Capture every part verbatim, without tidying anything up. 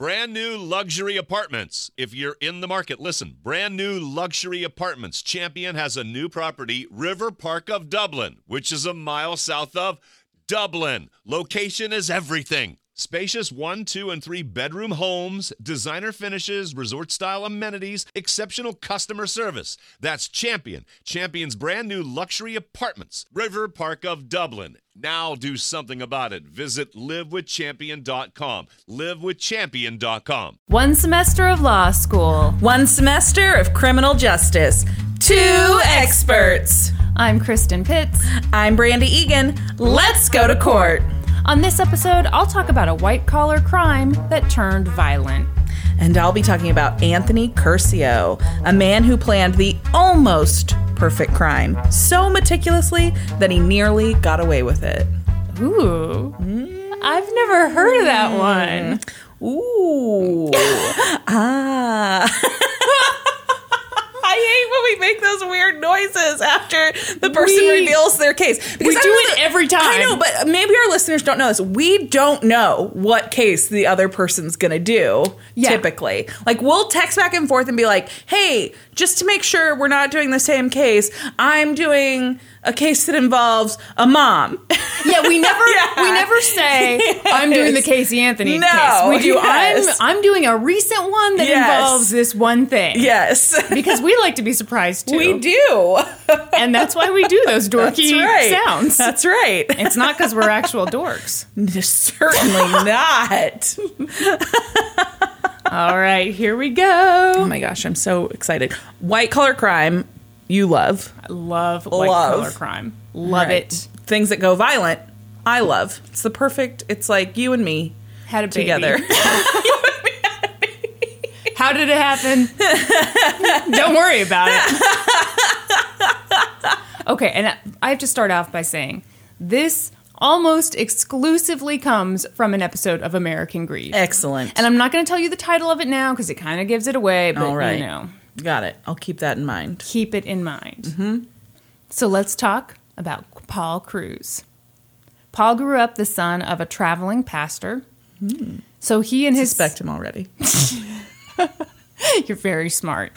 Brand new luxury apartments. If you're in the market, listen. Brand new luxury apartments. Champion has a new property, River Park of Dublin, which is a mile south of Dublin. Location is everything. Spacious one, two, and three bedroom homes, designer finishes, resort-style amenities, exceptional customer service. That's Champion. Champion's brand new luxury apartments, River Park of Dublin. Now do something about it. Visit live with champion dot com. live with champion dot com. One semester of law school. One semester of criminal justice. Two experts. I'm Kristen Pitts. I'm Brandy Egan. Let's go to court. On this episode, I'll talk about a white-collar crime that turned violent. And I'll be talking about Anthony Curcio, a man who planned the almost perfect crime so meticulously that he nearly got away with it. Ooh. Mm. I've never heard of that one. Ooh. ah. I hate when we make those weird noises after the person we, reveals their case. Because we do it every time. I know, but maybe our listeners don't know this. We don't know what case the other person's going to do, yeah. typically. Like, we'll text back and forth and be like, hey, just to make sure we're not doing the same case, I'm doing a case that involves a mom. Yeah, we never yes. we never say, yes. I'm doing the Casey Anthony no, case. We do, yes. I'm, I'm doing a recent one that yes. involves this one thing. Yes. Because we like to be surprised, too. We do. And that's why we do those dorky that's right. sounds. That's right. It's not because we're actual dorks. Certainly not. All right, here we go. Oh my gosh, I'm so excited. White collar crime, you love. I love white love. collar crime. Love right. it. Things that go violent, I love. It's the perfect, it's like you and me had a baby. Together. How did it happen? Don't worry about it. Okay, and I have to start off by saying this almost exclusively comes from an episode of American Greed. Excellent. And I'm not going to tell you the title of it now because it kind of gives it away, but All right. you know. Got it. I'll keep that in mind. Keep it in mind. Mm-hmm. So let's talk about Paul Cruz. Paul grew up the son of a traveling pastor. Hmm. So he and his... Suspect him already. You're very smart.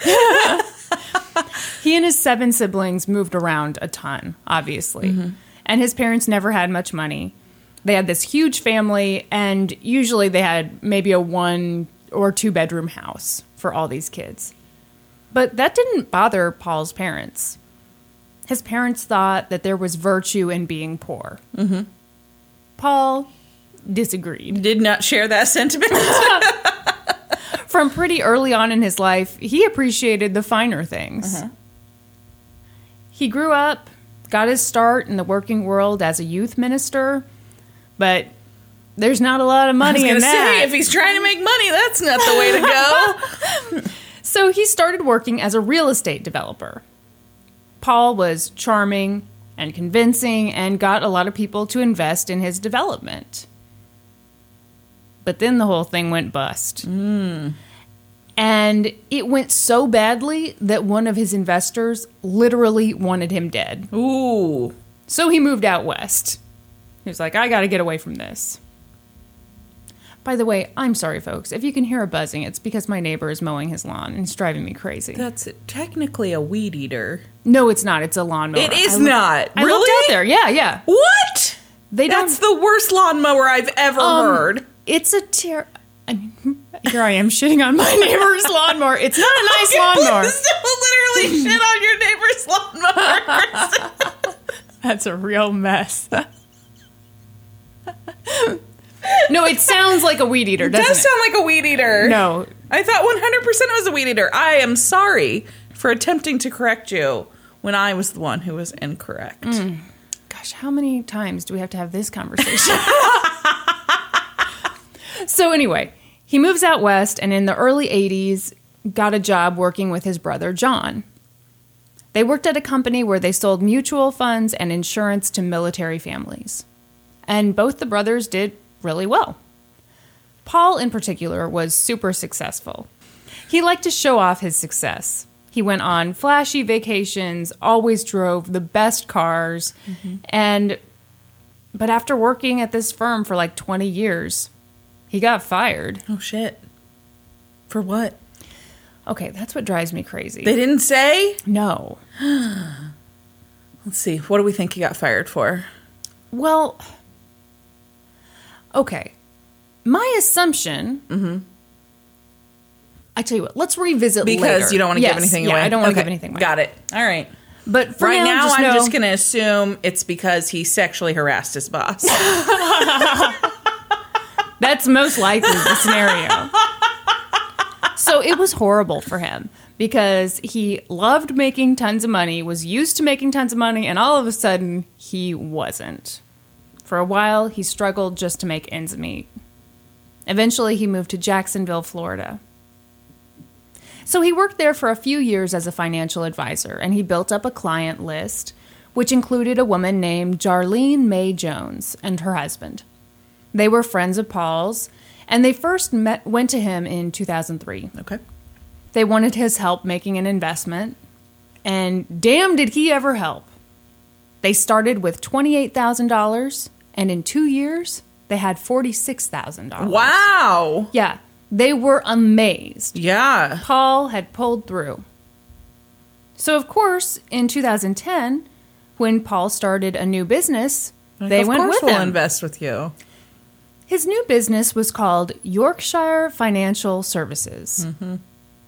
He and his seven siblings moved around a ton, obviously. Mm-hmm. And his parents never had much money. They had this huge family, and usually they had maybe a one or two bedroom house for all these kids. But that didn't bother Paul's parents. His parents thought that there was virtue in being poor. Mm-hmm. Paul disagreed. Did not share that sentiment. From pretty early on in his life, he appreciated the finer things. Uh-huh. He grew up, got his start in the working world as a youth minister, but there's not a lot of money I was in that. Say, if he's trying to make money, that's not the way to go. So he started working as a real estate developer. Paul was charming and convincing and got a lot of people to invest in his development. But then the whole thing went bust. Mm. And it went so badly that one of his investors literally wanted him dead. Ooh. So he moved out west. He was like, I got to get away from this. By the way, I'm sorry, folks. If you can hear a buzzing, it's because my neighbor is mowing his lawn and it's driving me crazy. That's technically a weed eater. No, it's not. It's a lawnmower. It is I looked, not. I really? looked out there. Yeah, yeah. What? They don't. That's the worst lawnmower I've ever um, heard. It's a ter... I mean, here I am shitting on my neighbor's lawnmower. It's not a nice okay, lawnmower. Literally shit on your neighbor's lawnmower. That's a real mess. No, it sounds like a weed eater, doesn't it? It does sound like a weed eater. No. I thought one hundred percent it was a weed eater. I am sorry for attempting to correct you when I was the one who was incorrect. Mm. Gosh, how many times do we have to have this conversation? So anyway, he moves out west and in the early eighties got a job working with his brother, John. They worked at a company where they sold mutual funds and insurance to military families. And both the brothers did really well. Paul, in particular, was super successful. He liked to show off his success. He went on flashy vacations, always drove the best cars, mm-hmm. and but after working at this firm for like twenty years, he got fired. Oh, shit. For what? Okay, that's what drives me crazy. They didn't say? No. Let's see. What do we think he got fired for? Well, okay. My assumption... Mm-hmm. I tell you what, let's revisit because later. Because you don't want to yes, give anything yeah, away? I don't want to okay. give anything away. Got it. All right. But for right now, now just I'm know, just going to assume it's because he sexually harassed his boss. That's most likely the scenario. So it was horrible for him because he loved making tons of money, was used to making tons of money, and all of a sudden he wasn't. For a while, he struggled just to make ends meet. Eventually, he moved to Jacksonville, Florida. So he worked there for a few years as a financial advisor, and he built up a client list, which included a woman named Jarlene May Jones and her husband. They were friends of Paul's, and they first met, went to him in two thousand three. Okay. They wanted his help making an investment, and damn did he ever help. They started with twenty-eight thousand dollars, and in two years, they had forty-six thousand dollars. Wow. Yeah, they were amazed. Yeah. Paul had pulled through. So, of course, in two thousand ten, when Paul started a new business, like, they of went course with we'll him. invest with you. His new business was called Yorkshire Financial Services. Mm-hmm.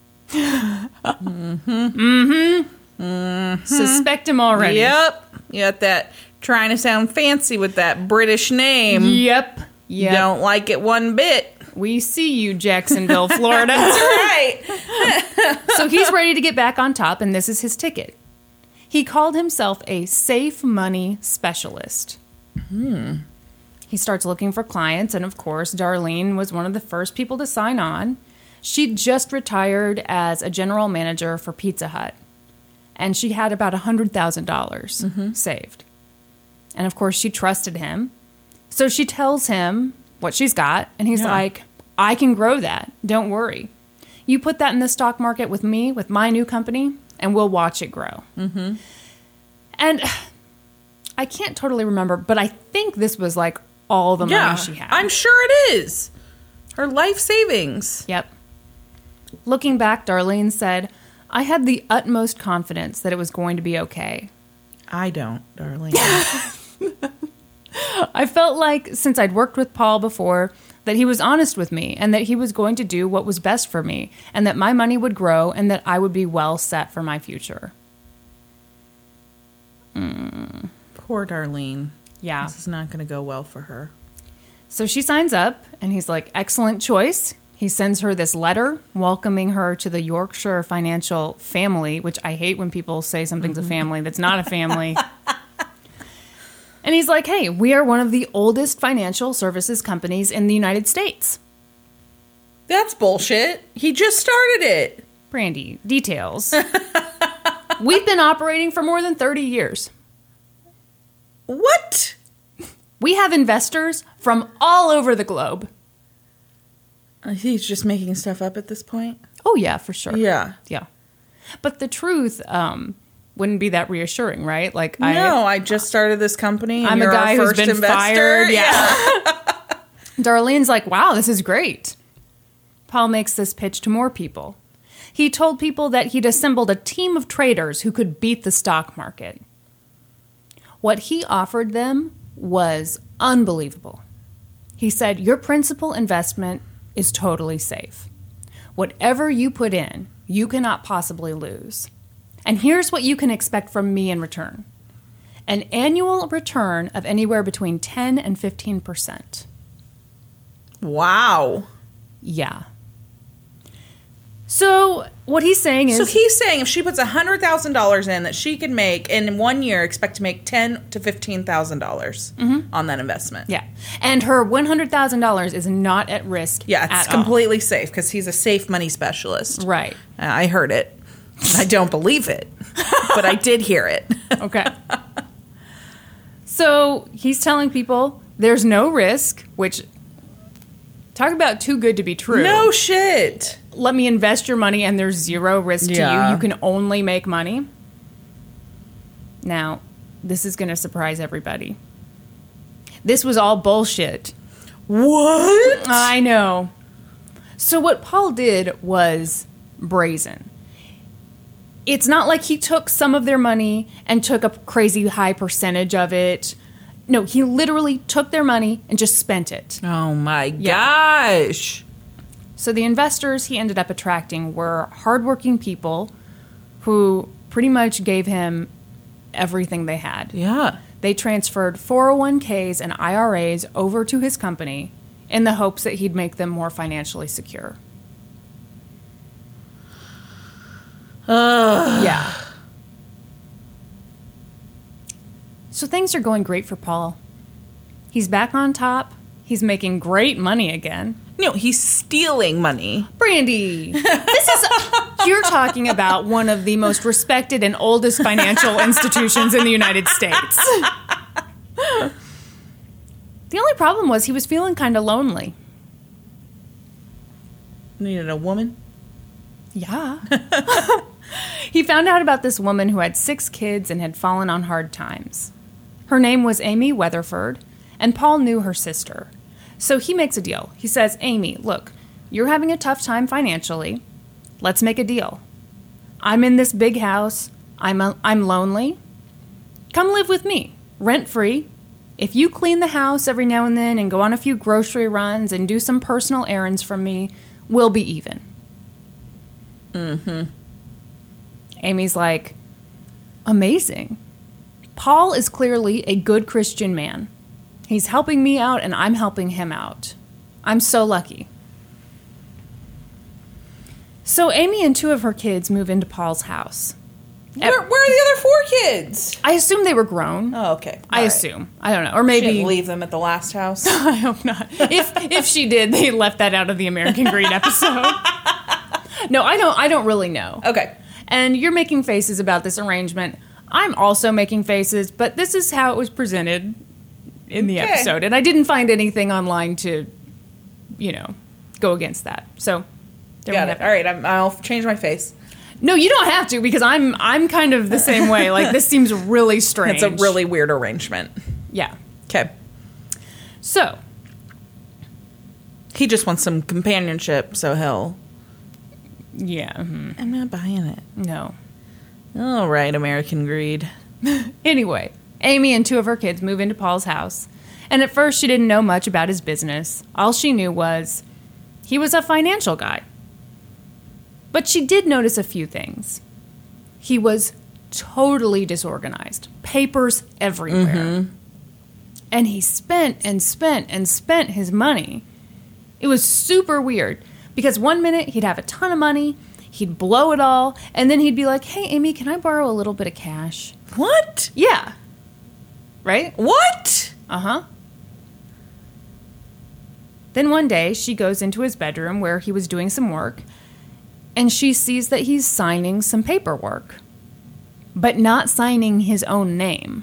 mm-hmm. Mm-hmm. Suspect him already. Yep. You got that trying to sound fancy with that British name. Yep. Yep. Don't like it one bit. We see you, Jacksonville, Florida. That's right. So he's ready to get back on top, and this is his ticket. He called himself a safe money specialist. Hmm. He starts looking for clients, and of course, Darlene was one of the first people to sign on. She'd just retired as a general manager for Pizza Hut, and she had about one hundred thousand dollars mm-hmm. saved. And of course, she trusted him. So she tells him what she's got, and he's yeah. like, I can grow that. Don't worry. You put that in the stock market with me, with my new company, and we'll watch it grow. Mm-hmm. And I can't totally remember, but I think this was like all the yeah, money she had. I'm sure it is. Her life savings. Yep. Looking back, Darlene said, I had the utmost confidence that it was going to be okay. I don't, darling. I felt like, since I'd worked with Paul before, that he was honest with me and that he was going to do what was best for me and that my money would grow and that I would be well set for my future. Mm. Poor Darlene. Yeah. This is not going to go well for her. So she signs up, and he's like, excellent choice. He sends her this letter welcoming her to the Yorkshire Financial family, which I hate when people say something's a family that's not a family. And he's like, hey, we are one of the oldest financial services companies in the United States. That's bullshit. He just started it. Brandy, details. We've been operating for more than thirty years. What? We have investors from all over the globe. Uh, he's just making stuff up at this point? Oh, yeah, for sure. Yeah. Yeah. But the truth um, wouldn't be that reassuring, right? Like, no, I, I just started this company. And I'm you're a guy our who's first been investor. fired. Yeah. yeah. Darlene's like, wow, this is great. Paul makes this pitch to more people. He told people that he'd assembled a team of traders who could beat the stock market. What he offered them was unbelievable. He said, your principal investment is totally safe. Whatever you put in, you cannot possibly lose. And here's what you can expect from me in return. An annual return of anywhere between ten and fifteen percent. Wow. Yeah. So what he's saying is... So he's saying if she puts one hundred thousand dollars in, that she could make, in one year, expect to make ten thousand to fifteen thousand dollars mm-hmm. on that investment. Yeah. And her one hundred thousand dollars is not at risk Yeah, it's at completely all. safe because he's a safe money specialist. Right. Uh, I heard it. I don't believe it, but I did hear it. Okay. So he's telling people there's no risk, which... Talk about too good to be true. No shit. Let me invest your money and there's zero risk yeah. to you. You can only make money. Now, this is going to surprise everybody. This was all bullshit. What? I know. So what Paul did was brazen. It's not like he took some of their money and took a crazy high percentage of it. No, he literally took their money and just spent it. Oh my yeah. gosh. So the investors he ended up attracting were hardworking people who pretty much gave him everything they had. Yeah. They transferred four oh one k's and I R As over to his company in the hopes that he'd make them more financially secure. Uh. Yeah. So things are going great for Paul. He's back on top. He's making great money again. No, he's stealing money. Brandy, this is... You're talking about one of the most respected and oldest financial institutions in the United States. The only problem was he was feeling kind of lonely. Needed a woman? Yeah. He found out about this woman who had six kids and had fallen on hard times. Her name was Amy Weatherford, and Paul knew her sister. So he makes a deal. He says, Amy, look, you're having a tough time financially. Let's make a deal. I'm in this big house. I'm a, I'm lonely. Come live with me, rent-free. If you clean the house every now and then and go on a few grocery runs and do some personal errands for me, we'll be even. Mm-hmm. Amy's like, amazing. Paul is clearly a good Christian man. He's helping me out and I'm helping him out. I'm so lucky. So Amy and two of her kids move into Paul's house. Where, where are the other four kids? I assume they were grown. Oh, okay. All I right. assume. I don't know. Or maybe... She didn't leave them at the last house? I hope not. If if she did, they left that out of the American Greed episode. No, I don't, I don't really know. Okay. And you're making faces about this arrangement. I'm also making faces, but this is how it was presented in the Okay. episode. And I didn't find anything online to, you know, go against that. So... there Got we it. have All right, I'm, I'll change my face. No, you don't have to, because I'm I'm kind of the same way. Like, this seems really strange. It's a really weird arrangement. Yeah. Okay. So, He just wants some companionship, so he'll... yeah. mhm. I'm not buying it. No. All right, American Greed. Anyway, Amy and two of her kids move into Paul's house. And at first, she didn't know much about his business. All she knew was he was a financial guy. But she did notice a few things. He was totally disorganized. Papers everywhere. Mm-hmm. And he spent and spent and spent his money. It was super weird. Because one minute, he'd have a ton of money. He'd blow it all. And then he'd be like, hey, Amy, can I borrow a little bit of cash? What? Yeah. Right? What? Uh-huh. Then one day, she goes into his bedroom where he was doing some work, and she sees that he's signing some paperwork, but not signing his own name.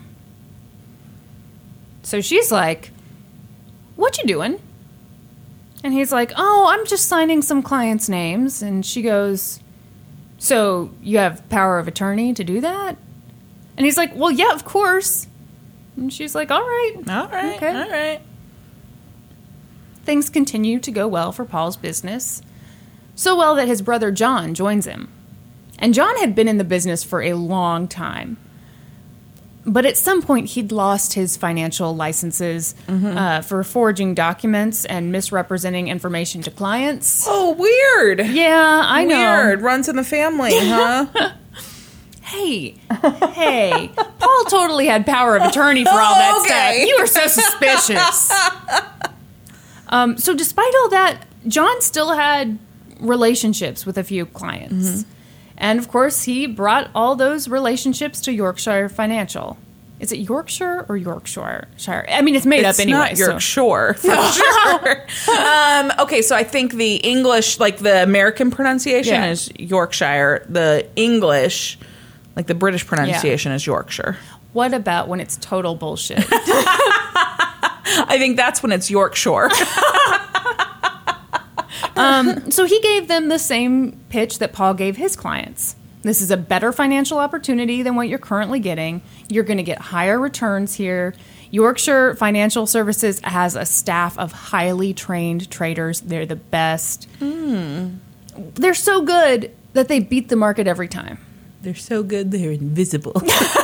So she's like, what you doing? And he's like, oh, I'm just signing some clients' names. And she goes, so you have power of attorney to do that? And he's like, well, yeah, of course. And she's like, all right. All right, Okay. all right. Things continue to go well for Paul's business. So well that his brother John joins him. And John had been in the business for a long time. But at some point, he'd lost his financial licenses mm-hmm. uh, for forging documents and misrepresenting information to clients. Oh, weird. Yeah, I know. Weird. Runs in the family, huh? Hey, hey. Paul totally had power of attorney for all that Oh, okay. stuff. You are so suspicious. um, so despite all that, John still had relationships with a few clients. Mm-hmm. And, of course, he brought all those relationships to Yorkshire Financial. Is it Yorkshire or Yorkshire? Shire? I mean, it's made It's up anyway. not Yorkshire, for sure. um, okay, so I think the English, like the American pronunciation Yeah. is Yorkshire. The English, like the British pronunciation is Yorkshire. What about when it's total bullshit? I think that's when it's Yorkshire. um, so he gave them the same pitch that Paul gave his clients. This is a better financial opportunity than what you're currently getting. You're going to get higher returns here. Yorkshire Financial Services has a staff of highly trained traders. They're the best. Mm. They're so good that they beat the market every time. They're so good, they're invisible.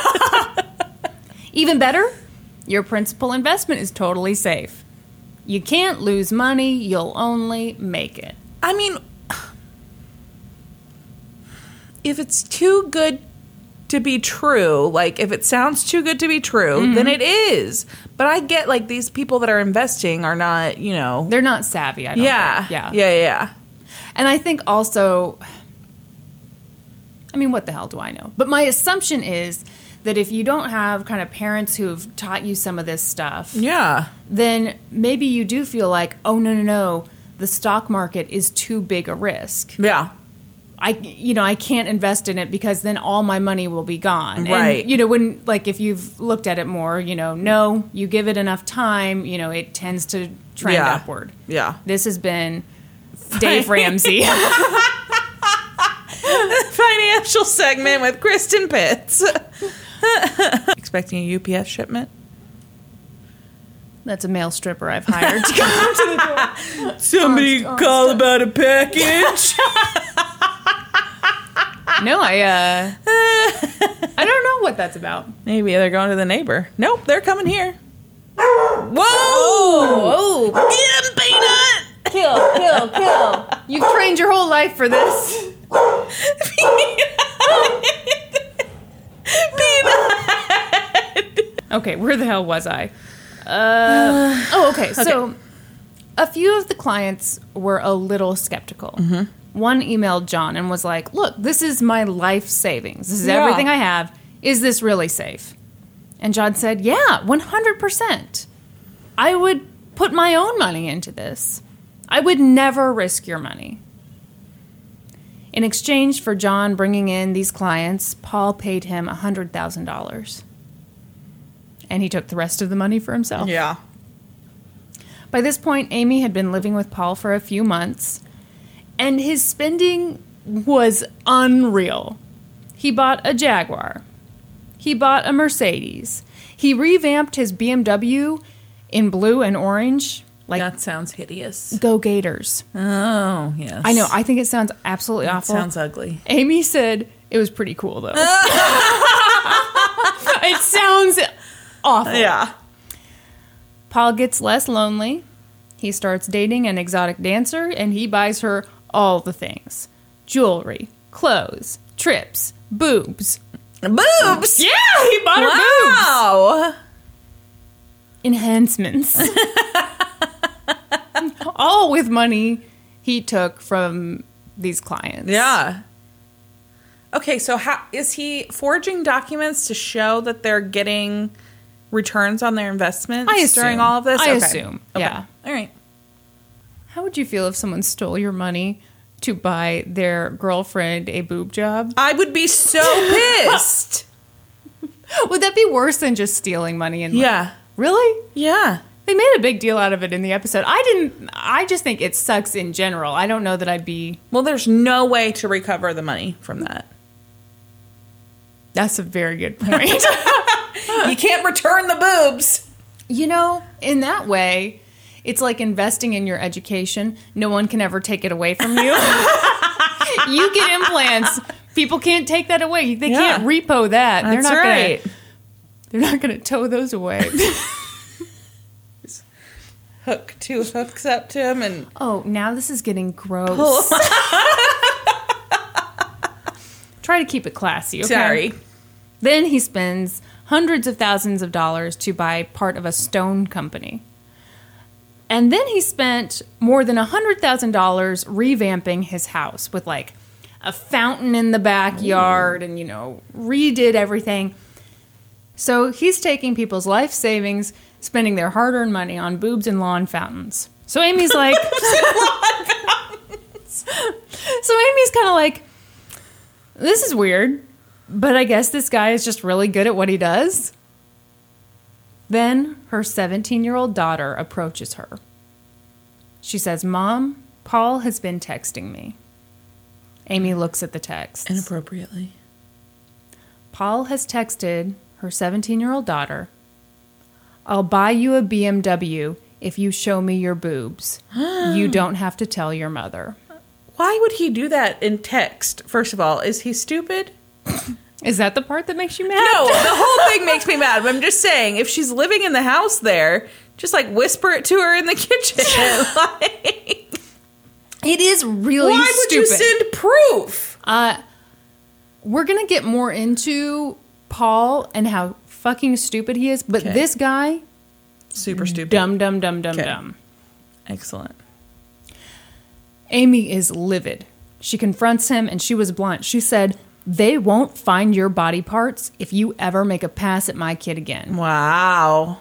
Even better, your principal investment is totally safe. You can't lose money, you'll only make it. I mean, if it's too good to be true, like if it sounds too good to be true, mm-hmm. then it is. But I get like these people that are investing are not, you know. They're not savvy, I don't yeah, think. Yeah. Yeah, yeah. And I think also, I mean, what the hell do I know? But my assumption is that if you don't have kind of parents who've taught you some of this stuff, yeah, then maybe you do feel like, oh, no, no, no, the stock market is too big a risk. Yeah. I, you know, I can't invest in it because then all my money will be gone. Right. And, you know, when, like, if you've looked at it more, you know, no, you give it enough time, you know, it tends to trend yeah. upward. Yeah. This has been Dave Ramsey. Financial segment with Kristen Pitts. Expecting a U P S shipment? That's a male stripper I've hired to come to the door. Somebody honest, call honest. about a package. No, I, uh, I don't know what that's about. Maybe they're going to the neighbor. Nope, they're coming here. Whoa! Oh, Get him, Peanut! kill, kill, kill. You've trained your whole life for this. Peanut! Okay, where the hell was I? Uh, oh, okay. So Okay. a few of the clients were a little skeptical. Mm-hmm. One emailed John and was like, look, this is my life savings. This is Yeah. everything I have. Is this really safe? And John said, yeah, one hundred percent. I would put my own money into this. I would never risk your money. In exchange for John bringing in these clients, Paul paid him one hundred thousand dollars. And he took the rest of the money for himself. Yeah. By this point, Amy had been living with Paul for a few months, and his spending was unreal. He bought a Jaguar. He bought a Mercedes. He revamped his B M W in blue and orange. Like, That sounds hideous. go Gators. Oh, yes. I know, I think it sounds absolutely That awful. sounds ugly. Amy said it was pretty cool, though. It sounds awful. Yeah. Paul gets less lonely. He starts dating an exotic dancer, and he buys her all the things. Jewelry, clothes, trips, boobs. Boobs! Yeah, he bought her boobs. Wow! Enhancements. All with money he took from these clients. Yeah. Okay, so how is he forging documents to show that they're getting returns on their investments I assume. during all of this? I Okay. assume, Okay. yeah. All right. How would you feel if someone stole your money to buy their girlfriend a boob job? I would be so pissed. Would that be worse than just stealing money? And Yeah. Really? Yeah. They made a big deal out of it in the episode. I didn't. I just think it sucks in general. I don't know that I'd be. Well, there's no way to recover the money from that. That's a very good point. You can't return the boobs. You know, in that way, it's like investing in your education. No one can ever take it away from you. You get implants. People can't take that away. They Yeah. can't repo that. That's they're not right. Gonna, they're not going to tow those away. Hook two hooks up to him and Oh, now this is getting gross. Try to keep it classy, okay? sorry. Then he spends hundreds of thousands of dollars to buy part of a stone company. And then he spent more than one hundred thousand dollars revamping his house with like a fountain in the backyard and, you know, redid everything. So he's taking people's life savings, spending their hard-earned money on boobs and lawn fountains. So Amy's like... So Amy's kind of like, this is weird, but I guess this guy is just really good at what he does. Then her seventeen-year-old daughter approaches her. She says, Mom, Paul has been texting me. Amy looks at the text. Inappropriately. Paul has texted her seventeen-year-old daughter, I'll buy you a B M W if you show me your boobs. You don't have to tell your mother. Why would he do that in text? First of all, is he stupid? Is that the part that makes you mad? No, the whole thing makes me mad. But I'm just saying, if she's living in the house there, just like whisper it to her in the kitchen. Like, it is really why stupid. would you send proof? Uh, we're going to get more into Paul and how fucking stupid he is. But Okay. this guy, Super stupid. dumb, dumb, dumb, dumb, Okay. dumb. Excellent. Amy is livid. She confronts him and she was blunt. She said, they won't find your body parts if you ever make a pass at my kid again. Wow.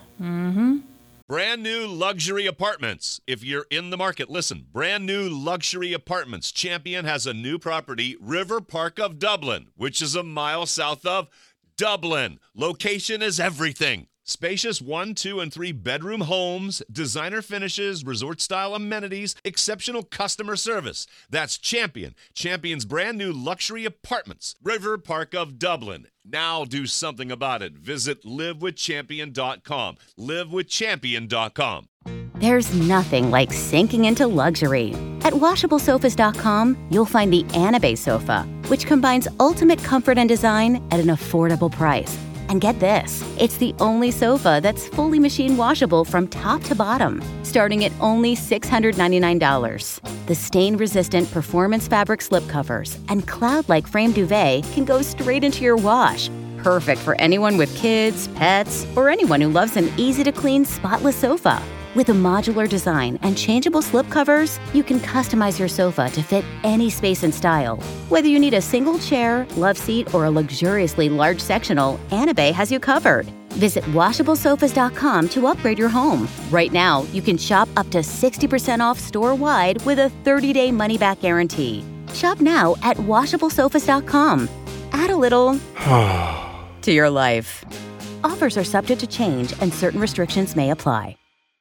Brand new luxury apartments. If you're in the market, listen. Brand new luxury apartments. Champion has a new property, River Park of Dublin, which is a mile south of Dublin. Location is everything. Spacious one, two, and three bedroom homes, designer finishes, resort-style amenities, exceptional customer service. That's Champion. Champion's brand new luxury apartments, River Park of Dublin. Now do something about it. Visit live with champion dot com. live with champion dot com. There's nothing like sinking into luxury. At washable sofas dot com, you'll find the Anabe sofa, which combines ultimate comfort and design at an affordable price. And get this, it's the only sofa that's fully machine washable from top to bottom, starting at only six hundred ninety-nine dollars. The stain-resistant performance fabric slipcovers and cloud-like frame duvet can go straight into your wash. Perfect for anyone with kids, pets, or anyone who loves an easy-to-clean, spotless sofa. With a modular design and changeable slipcovers, you can customize your sofa to fit any space and style. Whether you need a single chair, love seat, or a luxuriously large sectional, Anabe has you covered. Visit washable sofas dot com to upgrade your home. Right now, you can shop up to sixty percent off store-wide with a thirty-day money-back guarantee. Shop now at washable sofas dot com. Add a little to your life. Offers are subject to change and certain restrictions may apply.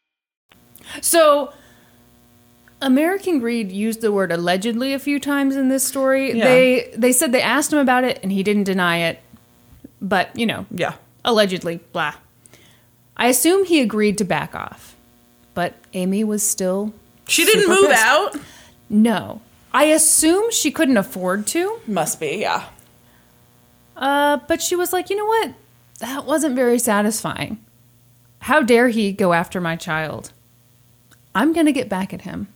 So, American Greed used the word allegedly a few times in this story. Yeah. They they said they asked him about it and he didn't deny it. But, you know, Yeah. allegedly, blah. I assume he agreed to back off. But Amy was still She didn't super move pissed. out? No. I assume she couldn't afford to. Must be, yeah. Uh, but she was like, you know what? That wasn't very satisfying. How dare he go after my child? I'm going to get back at him.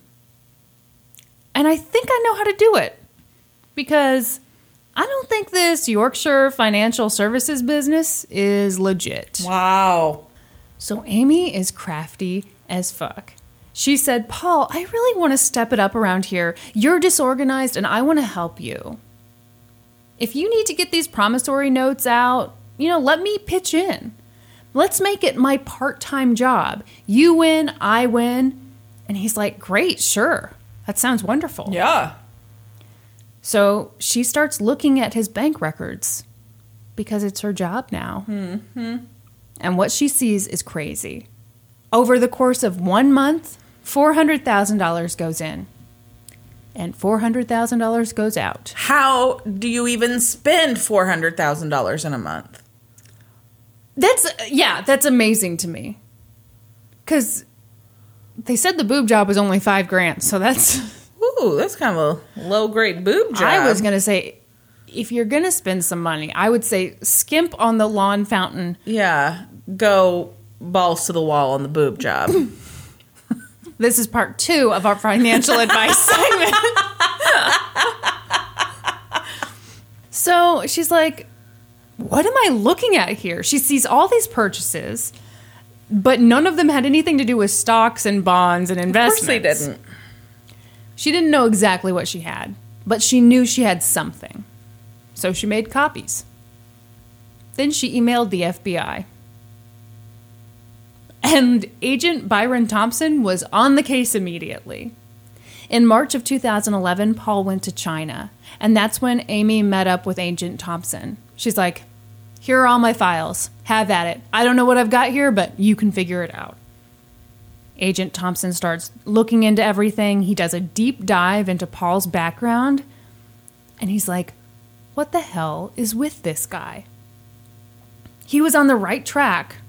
And I think I know how to do it. Because I don't think this Yorkshire Financial Services business is legit. Wow. So Amy is crafty as fuck. She said, Paul, I really want to step it up around here. You're disorganized and I want to help you. If you need to get these promissory notes out, you know, let me pitch in. Let's make it my part-time job. You win, I win. And he's like, great, sure. That sounds wonderful. Yeah. So she starts looking at his bank records because it's her job now. Mm-hmm. And what she sees is crazy. Over the course of one month, four hundred thousand dollars goes in. And four hundred thousand dollars goes out. How do you even spend four hundred thousand dollars in a month? That's, yeah, that's amazing to me. Because they said the boob job was only five grand, so that's... Ooh, that's kind of a low-grade boob job. I was going to say, if you're going to spend some money, I would say skimp on the lawn fountain. Yeah, go balls to the wall on the boob job. This is part two of our financial advice segment. So she's like, what am I looking at here? She sees all these purchases, but none of them had anything to do with stocks and bonds and investments. Of course they didn't. She didn't know exactly what she had, but she knew she had something. So she made copies. Then she emailed the F B I. And Agent Byron Thompson was on the case immediately. In March of two thousand eleven, Paul went to China, and that's when Amy met up with Agent Thompson. She's like, here are all my files. Have at it. I don't know what I've got here, but you can figure it out. Agent Thompson starts looking into everything. He does a deep dive into Paul's background, and he's like, what the hell is with this guy? He was on the right track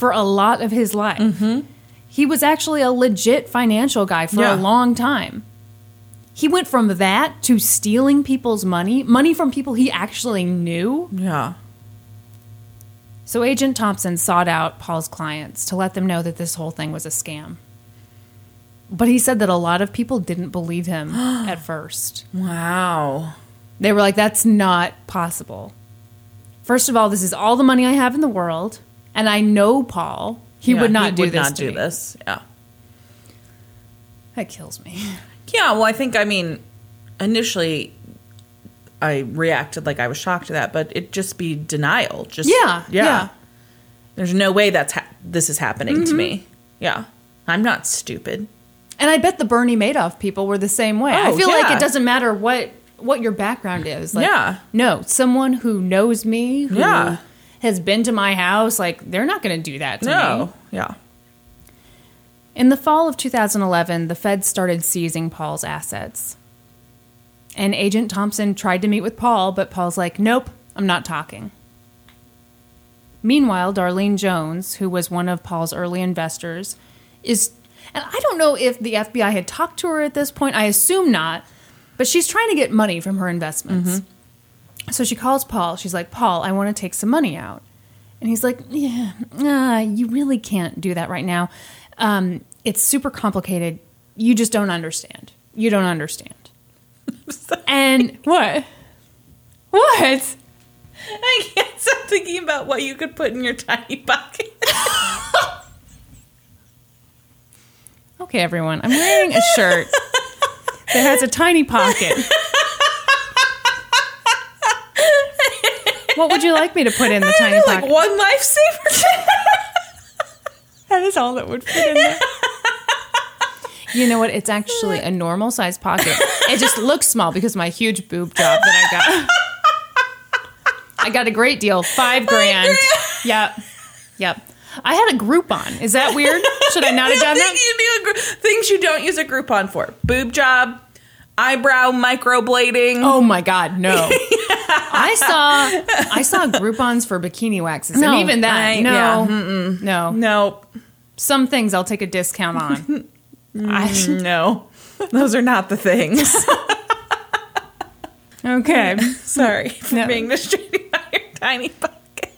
for a lot of his life. Mm-hmm. He was actually a legit financial guy for yeah. a long time. He went from that to stealing people's money, money from people he actually knew. Yeah. So Agent Thompson sought out Paul's clients to let them know that this whole thing was a scam. But he said that a lot of people didn't believe him at first. Wow. They were like, that's not possible. First of all, this is all the money I have in the world, and I know Paul. He yeah, would not he do would this not to do me. this. Yeah. That kills me. Yeah, well, I think, I mean, initially I reacted like I was shocked to that, but it'd just be denial. Just Yeah, yeah. yeah. There's no way that's ha- this is happening mm-hmm. to me. Yeah. I'm not stupid. And I bet the Bernie Madoff people were the same way. Oh, I feel yeah. like it doesn't matter what, what your background is. Like, yeah. No, someone who knows me, who yeah. has been to my house, like, they're not going to do that to no. me. Yeah. In the fall of two thousand eleven, the feds started seizing Paul's assets. And Agent Thompson tried to meet with Paul, but Paul's like, nope, I'm not talking. Meanwhile, Darlene Jones, who was one of Paul's early investors, is... And I don't know if the F B I had talked to her at this point. I assume not. But she's trying to get money from her investments. Mm-hmm. So she calls Paul. She's like, Paul, I want to take some money out. And he's like, yeah, uh, you really can't do that right now. Um, it's super complicated. You just don't understand. You don't understand. And what? What? I can't stop thinking about what you could put in your tiny pocket. Okay, everyone. I'm wearing a shirt that has a tiny pocket. What would you like me to put in the tiny know, pocket? Like one lifesaver? That is all that would fit in there. You know what? It's actually a normal size pocket. It just looks small because of my huge boob job that I got. I got a great deal. Five grand. Five grand. Yep. Yep. I had a Groupon. Is that weird? Should I not have done that? You do gr- things you don't use a Groupon for. Boob job, eyebrow microblading. Oh my God, no. I saw I saw Groupons for bikini waxes. No, and even that, I, no. Yeah, no. Nope. Some things I'll take a discount on. I, no. Those are not the things. Okay. Sorry for No. being distracted by your tiny pocket.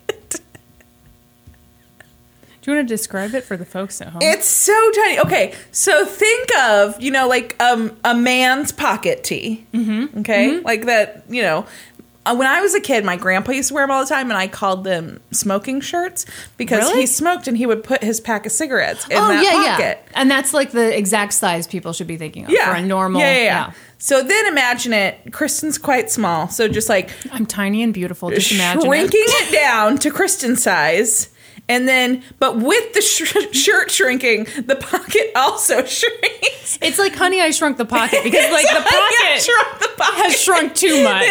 Do you want to describe it for the folks at home? It's so tiny. Okay, so think of, you know, like um, a man's pocket tee. Mm-hmm. Okay? Mm-hmm. Like that, you know. Uh, when I was a kid, my grandpa used to wear them all the time, and I called them smoking shirts because Really? he smoked and he would put his pack of cigarettes in oh, that yeah, pocket. Yeah. And that's like the exact size people should be thinking of Yeah. for a normal. Yeah, yeah, yeah. So then imagine it. Kristen's quite small. So just like I'm tiny and beautiful. Just imagine shrinking it. it down to Kristen's size. And then, but with the sh- shirt shrinking, the pocket also shrinks. It's like Honey, I Shrunk the Pocket because like the pocket, shrunk the pocket has shrunk too much.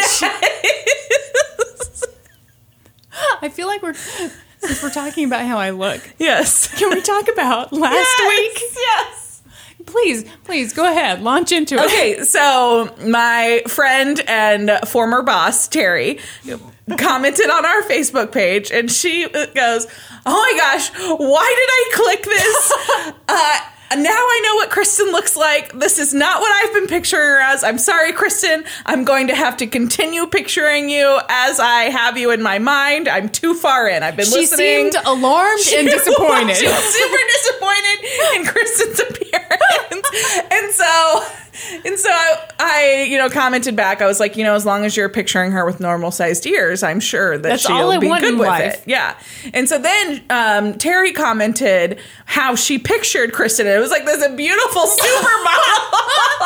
Yes. I feel like we're since we're talking about how I look. Yes. Can we talk about last yes, week? Yes. Please, please go ahead. Launch into it. Okay, so my friend and former boss, Terry, commented on our Facebook page, and she goes, oh my gosh, why did I click this? Uh, now I know what Kristen looks like. This is not what I've been picturing her as. I'm sorry, Kristen. I'm going to have to continue picturing you as I have you in my mind. I'm too far in. I've been she listening. She seemed alarmed she and disappointed. Was, she was super disappointed in Kristen's appearance. and so... And so I, I, you know, commented back. I was like, you know, as long as you're picturing her with normal sized ears, I'm sure that That's she'll all I be want good in with life. it. Yeah. And so then um, Terry commented how she pictured Kristen. And it was like this a beautiful supermodel.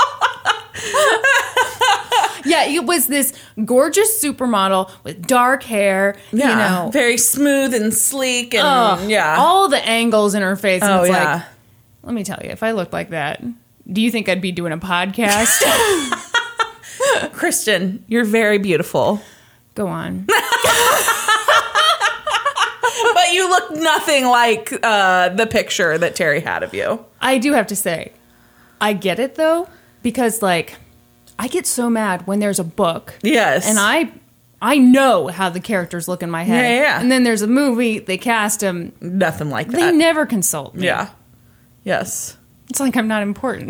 Yeah, it was this gorgeous supermodel with dark hair. Yeah, you know, very smooth and sleek, and uh, yeah, all the angles in her face. And oh it's yeah. like, let me tell you, if I looked like that, do you think I'd be doing a podcast? Kristen, you're very beautiful. Go on. But you look nothing like uh, the picture that Terry had of you. I do have to say, I get it though, because like, I get so mad when there's a book. Yes. And I I know how the characters look in my head. Yeah, yeah. And then there's a movie, they cast him. Nothing like that. They never consult me. Yeah. Yes. It's like I'm not important.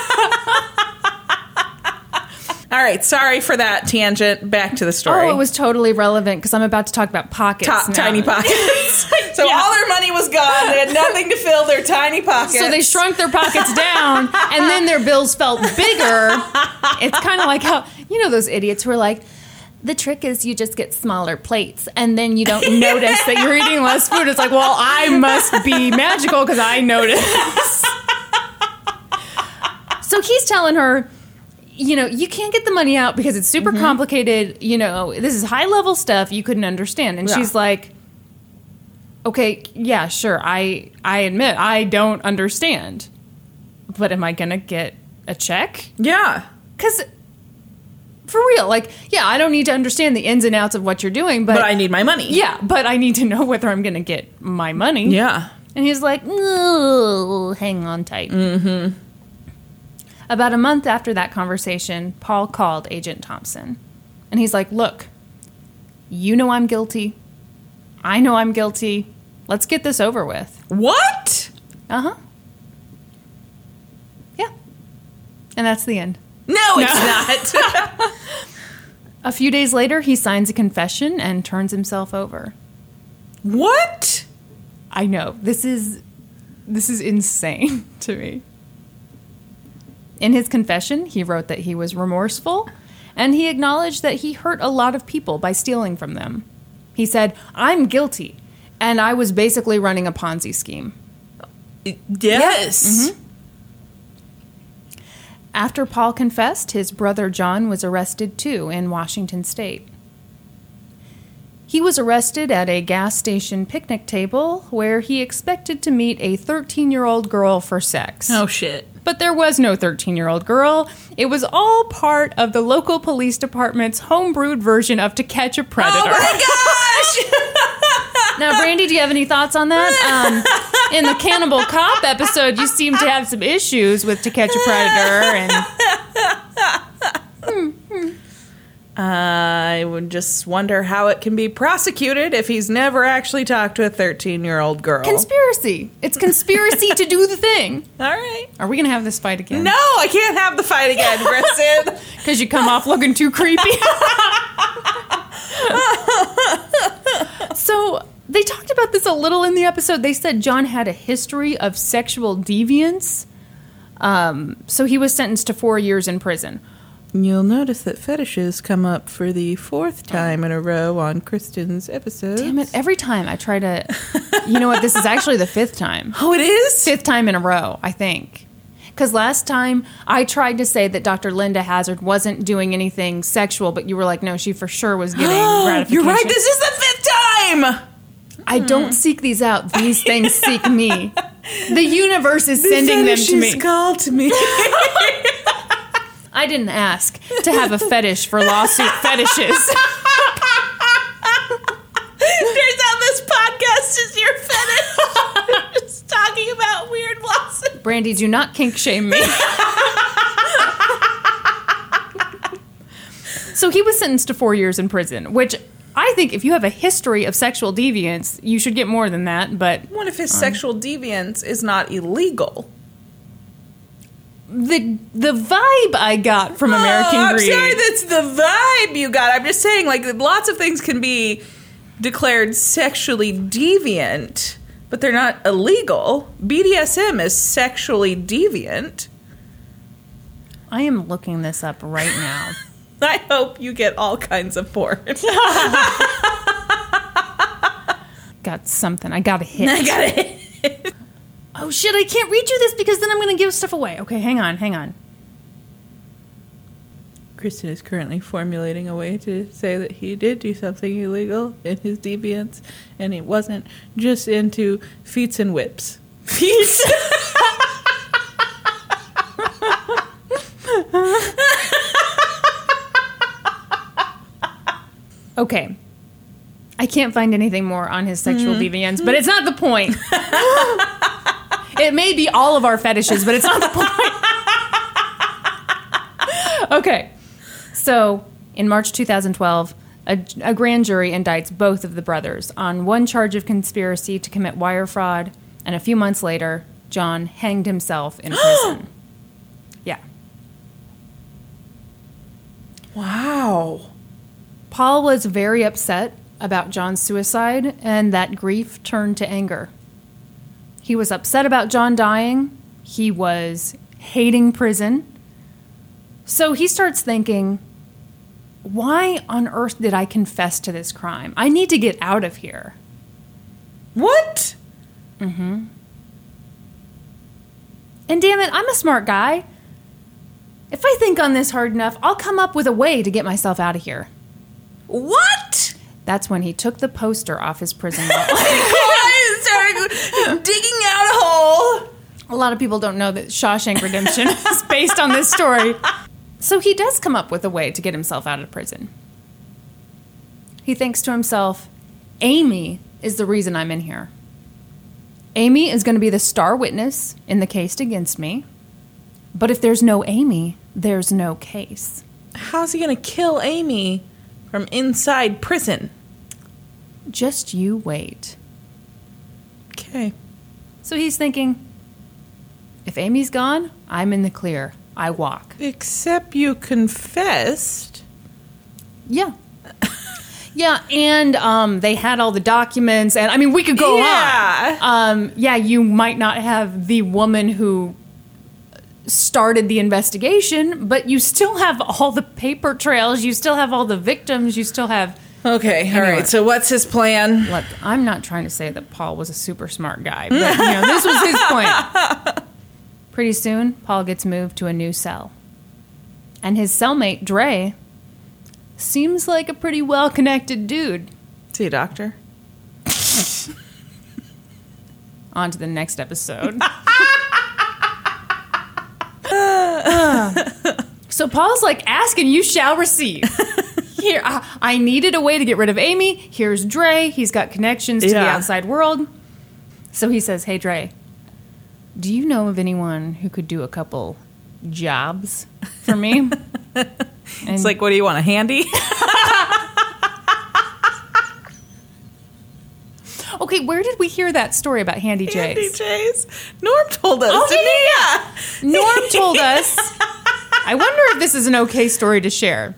All right, sorry for that tangent. Back to the story. Oh, it was totally relevant because I'm about to talk about pockets Top, now. tiny pockets. So Yeah. all their money was gone. They had nothing to fill their tiny pockets. So they shrunk their pockets down, and then their bills felt bigger. It's kind of like how, you know, those idiots who are like, the trick is you just get smaller plates, and then you don't notice that you're eating less food. It's like, well, I must be magical because I notice. So he's telling her, you know, you can't get the money out because it's super mm-hmm. complicated. You know, this is high level stuff you couldn't understand. And yeah. she's like, okay, yeah, sure. I, I admit I don't understand, but am I going to get a check? Yeah. Because for real, like, yeah, I don't need to understand the ins and outs of what you're doing, but, but I need my money. Yeah. But I need to know whether I'm going to get my money. Yeah. And he's like, no, hang on tight. Mm-hmm. About a month after that conversation, Paul called Agent Thompson. And he's like, look, you know I'm guilty. I know I'm guilty. Let's get this over with. What? Uh-huh. Yeah. And that's the end. No, it's no. not. A few days later, he signs a confession and turns himself over. What? I know. This is this is insane to me. In his confession, he wrote that he was remorseful, and he acknowledged that he hurt a lot of people by stealing from them. He said, I'm guilty, and I was basically running a Ponzi scheme. Yes. Mm-hmm. After Paul confessed, his brother John was arrested too in Washington State. He was arrested at a gas station picnic table where he expected to meet a thirteen-year-old girl for sex. Oh, shit. But there was no thirteen-year-old girl. It was all part of the local police department's homebrewed version of To Catch a Predator. Oh, my gosh! Now, Brandy, do you have any thoughts on that? Um, in the Cannibal Cop episode, you seem to have some issues with To Catch a Predator. And hmm. I would just wonder how it can be prosecuted if he's never actually talked to a thirteen-year-old girl. Conspiracy. It's conspiracy to do the thing. All right. Are we going to have this fight again? No, I can't have the fight again, Kristen. Because you come off looking too creepy. So they talked about this a little in the episode. They said John had a history of sexual deviance. Um, so he was sentenced to four years in prison. You'll notice that fetishes come up for the fourth time in a row on Kristen's episodes. Damn it, every time I try to... You know what, this is actually the fifth time. Oh, it is? Fifth time in a row, I think. Because last time I tried to say that Doctor Linda Hazard wasn't doing anything sexual, but you were like, no, she for sure was getting gratification. You're right, this is the fifth time! I don't seek these out. These things seek me. The universe is sending them to me. The called to me. I didn't ask to have a fetish for lawsuit fetishes. Turns out this podcast is your fetish. Just talking about weird lawsuits. Brandy, do not kink shame me. So he was sentenced to four years in prison, which I think if you have a history of sexual deviance, you should get more than that. But what if his um, sexual deviance is not illegal? The the vibe I got from American oh, I'm Greed. sorry, that's the vibe you got. I'm just saying, like, lots of things can be declared sexually deviant, but they're not illegal. B D S M is sexually deviant. I am looking this up right now. I hope you get all kinds of porn. Got something. I got a hit. I got a hit. Oh, shit, I can't read you this because then I'm going to give stuff away. Okay, hang on, hang on. Kristen is currently formulating a way to say that he did do something illegal in his deviance, and he wasn't just into feats and whips. Feats? Okay. I can't find anything more on his sexual mm. deviance, but it's not the point. It may be all of our fetishes, but it's not the point. Okay. So, in March two thousand twelve, A, a grand jury indicts both of the brothers on one charge of conspiracy to commit wire fraud, and a few months later, John hanged himself in prison. Yeah. Wow. Paul was very upset about John's suicide, and that grief turned to anger. He was upset about John dying. He was hating prison. So he starts thinking, why on earth did I confess to this crime? I need to get out of here. What? Mm-hmm. And damn it, I'm a smart guy. If I think on this hard enough, I'll come up with a way to get myself out of here. What? That's when he took the poster off his prison wall. I started digging out a hole. A lot of people don't know that Shawshank Redemption is based on this story. So he does come up with a way to get himself out of prison. He thinks to himself, Amy is the reason I'm in here. Amy is going to be the star witness in the case against me. But if there's no Amy, there's no case. How's he going to kill Amy from inside prison? Just you wait. Okay. So he's thinking, if Amy's gone, I'm in the clear. I walk. Except you confessed. Yeah. Yeah, and um, they had all the documents, and I mean, we could go yeah. on. Um, yeah, you might not have the woman who started the investigation, but you still have all the paper trails, you still have all the victims, you still have... Okay, all Anyway. right, so what's his plan? Look, I'm not trying to say that Paul was a super smart guy, but, you know, this was his plan. Pretty soon, Paul gets moved to a new cell. And his cellmate, Dre, seems like a pretty well-connected dude. See you, doctor. On to the next episode. uh, so Paul's like, ask and you shall receive. Here, I, I needed a way to get rid of Amy. Here's Dre. He's got connections to Yeah. the outside world. So he says, hey, Dre, do you know of anyone who could do a couple jobs for me? And It's like, what do you want, a handy? okay, where did we hear that story about Handy J's? Handy J's? Norm told us, Oh, didn't he? yeah. Norm told us. I wonder if this is an okay story to share.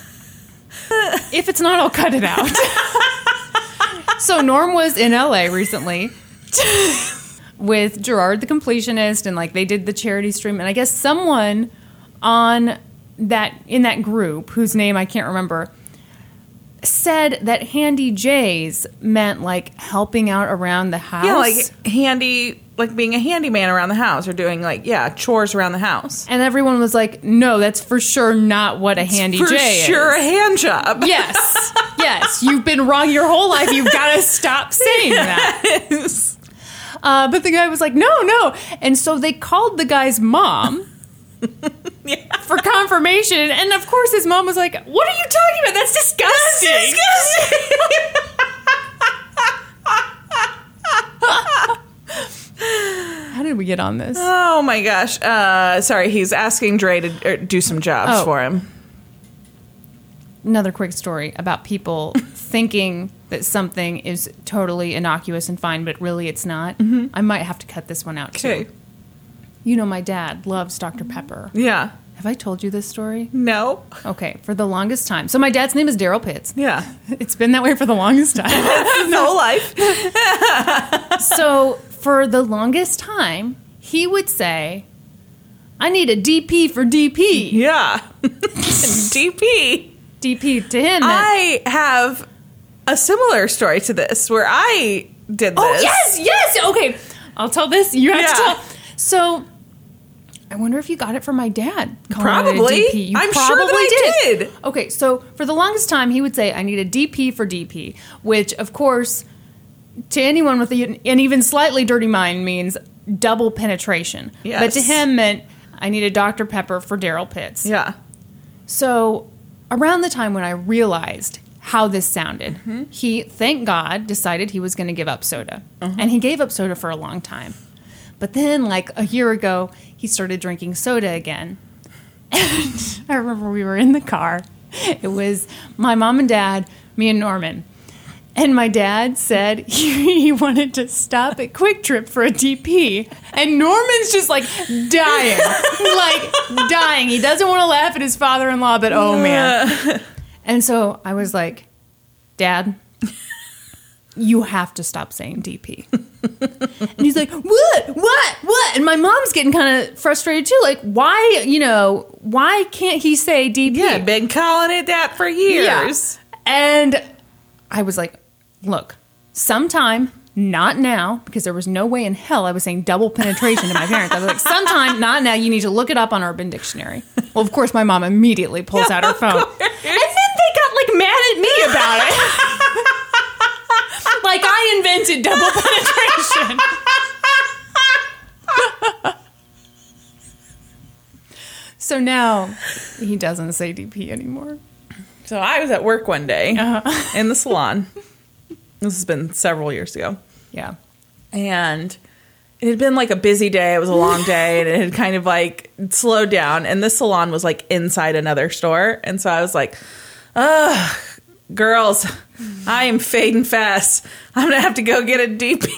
If it's not, I'll cut it out. So Norm was in L A recently with Gerard the Completionist, and like they did the charity stream, and I guess someone on that in that group, whose name I can't remember, said that Handy J's meant like helping out around the house. Yeah, like handy, like being a handyman around the house or doing like, yeah, chores around the house. And everyone was like, no, that's for sure not what a Handy For J sure is. a hand job. Yes. Yes. You've been wrong your whole life. You've got to stop saying that. Yes. Uh, but the guy was like, no, no. And so they called the guy's mom Yeah. for confirmation. And of course his mom was like, what are you talking about? That's disgusting. That's disgusting. How did we get on this? Oh my gosh. Uh, sorry, he's asking Dre to er, do some jobs Oh. for him. Another quick story about people thinking that something is totally innocuous and fine, but really it's not. Mm-hmm. I might have to cut this one out Okay. too. You know, my dad loves Doctor Pepper. Yeah. Have I told you this story? No. Okay, for the longest time. So my dad's name is Daryl Pitts. Yeah. It's been that way for the longest time. His whole life. So for the longest time, he would say, I need a D P for D P. Yeah. D P. D P to him meant, I have a similar story to this where I did this. oh, yes, yes. Okay, I'll tell this. You have Yeah. to tell. So I wonder if you got it from my dad. calling it a Probably. D P. You I'm sure probably that I did. Okay, so for the longest time, he would say, I need a D P for D P, which, of course, to anyone with an even slightly dirty mind means double penetration. Yes. But to him meant, I need a Doctor Pepper for Daryl Pitts. Yeah. So around the time when I realized how this sounded, Mm-hmm. he, thank God, decided he was going to give up soda. Uh-huh. And he gave up soda for a long time. But then, like a year ago, he started drinking soda again. And I remember we were in the car. It was my mom and dad me and Norman. And my dad said he wanted to stop at Quick Trip for a D P. And Norman's just like dying. Like dying. He doesn't want to laugh at his father-in-law, but oh man. And so I was like, Dad, you have to stop saying D P. And he's like, what? What? What? And my mom's getting kind of frustrated too. Like, why, you know, why can't he say D P? Yeah, been calling it that for years. Yeah. And I was like, look, sometime, not now, because there was no way in hell I was saying double penetration to my parents. I was like, sometime, not now, you need to look it up on Urban Dictionary. Well, of course, my mom immediately pulls out her phone. And then they got, like, mad at me about it. Like, I invented double penetration. So now, he doesn't say D P anymore. So I was at work one day uh-huh. in the salon. This has been several years ago. Yeah. And it had been like a busy day. It was a long day. And it had kind of like slowed down. And this salon was like inside another store. And so I was like, ugh, girls, I am fading fast. I'm going to have to go get a D P.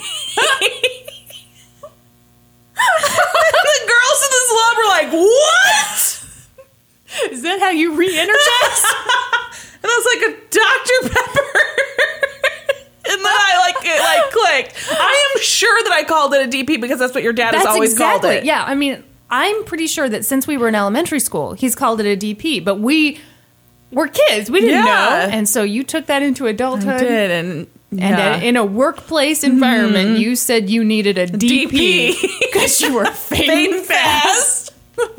The girls in the salon were like, what? Is that how you re-energize? And I was like, a Doctor Pepper. And then I like it like clicked. I am sure that I called it a D P because that's what your dad that's has always exactly, called it. Yeah, I mean, I'm pretty sure that since we were in elementary school, he's called it a D P. But we were kids. We didn't Yeah. know. And so you took that into adulthood. I did. And, yeah. and in a workplace environment, mm-hmm. you said you needed a D P because you were fading fast.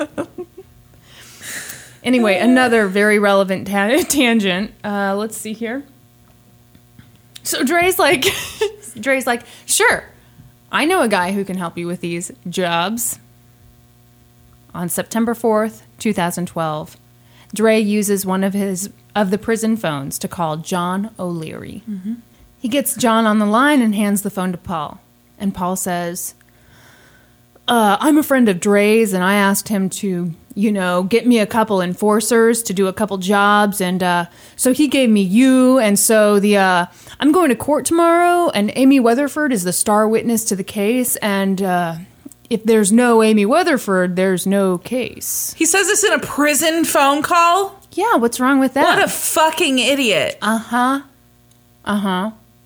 Anyway, another very relevant ta- tangent. Uh, let's see here. So Dre's like, Dre's like, sure, I know a guy who can help you with these jobs. On September fourth, twenty twelve, Dre uses one of his of the prison phones to call John O'Leary. Mm-hmm. He gets John on the line and hands the phone to Paul. And Paul says, uh, I'm a friend of Dre's, and I asked him to, you know, get me a couple enforcers to do a couple jobs. And uh, so he gave me you. And so the uh, I'm going to court tomorrow, and Amy Weatherford is the star witness to the case. And uh, if there's no Amy Weatherford, there's no case. He says this in a prison phone call? Yeah, what's wrong with that? What a fucking idiot. Uh-huh. Uh-huh.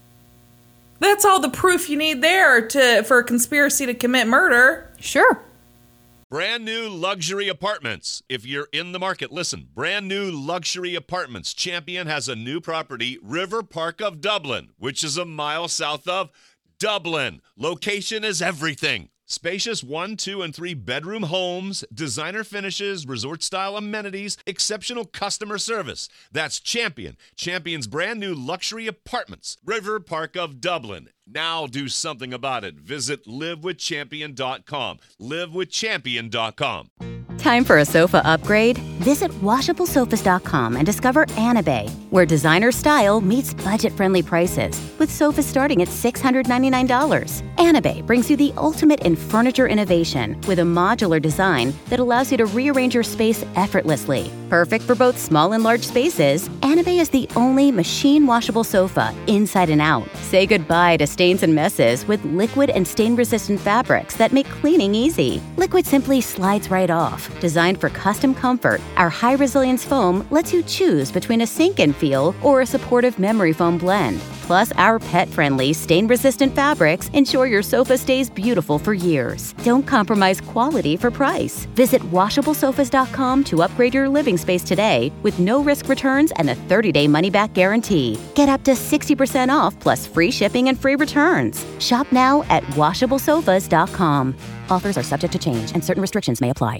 That's all the proof you need there to for a conspiracy to commit murder. Sure. Brand new luxury apartments. If you're in the market, listen. Brand new luxury apartments. Champion has a new property, River Park of Dublin, which is a mile south of Dublin. Location is everything. Spacious one, two, and three bedroom homes, designer finishes, resort-style amenities, exceptional customer service. That's Champion. Champion's brand new luxury apartments, River Park of Dublin. Now do something about it. Visit live with champion dot com. live with champion dot com. Time for a sofa upgrade? Visit washable sofas dot com and discover Anabay, where designer style meets budget-friendly prices, with sofas starting at six hundred ninety-nine dollars. Anabay brings you the ultimate in furniture innovation with a modular design that allows you to rearrange your space effortlessly. Perfect for both small and large spaces, Anabay is the only machine-washable sofa inside and out. Say goodbye to stains and messes with liquid and stain-resistant fabrics that make cleaning easy. Liquid simply slides right off. Designed for custom comfort, our high-resilience foam lets you choose between a sink-in feel or a supportive memory foam blend. Plus, our pet-friendly, stain-resistant fabrics ensure your sofa stays beautiful for years. Don't compromise quality for price. Visit washable sofas dot com to upgrade your living space today with no-risk returns and a thirty-day money-back guarantee. Get up to sixty percent off plus free shipping and free returns. Shop now at washable sofas dot com. Offers are subject to change and certain restrictions may apply.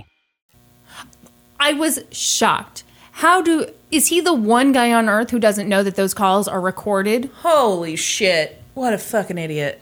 I was shocked. How do... Is he the one guy on earth who doesn't know that those calls are recorded? Holy shit. What a fucking idiot.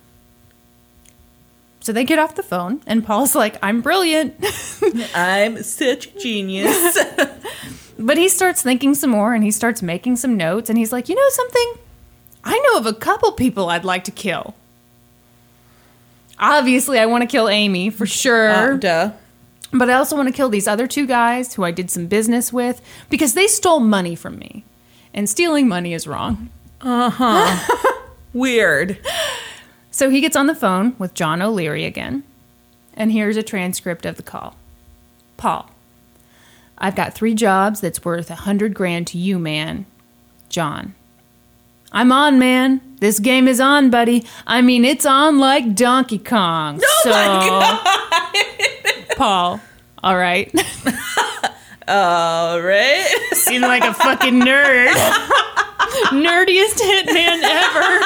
So they get off the phone, and Paul's like, I'm brilliant. I'm such a genius. But he starts thinking some more, and he starts making some notes, and he's like, you know something? I know of a couple people I'd like to kill. Obviously, I want to kill Amy, for sure. Uh, duh. But I also want to kill these other two guys who I did some business with because they stole money from me. and stealing money is wrong. Uh-huh. Weird. So he gets on the phone with John O'Leary again, and here's a transcript of the call. Paul, I've got three jobs that's worth a hundred grand to you, man. John, I'm on, man. This game is on, buddy. I mean, it's on like Donkey Kong. Oh so, my God. Paul, all right. All right. Seem like a fucking nerd. Nerdiest hitman ever.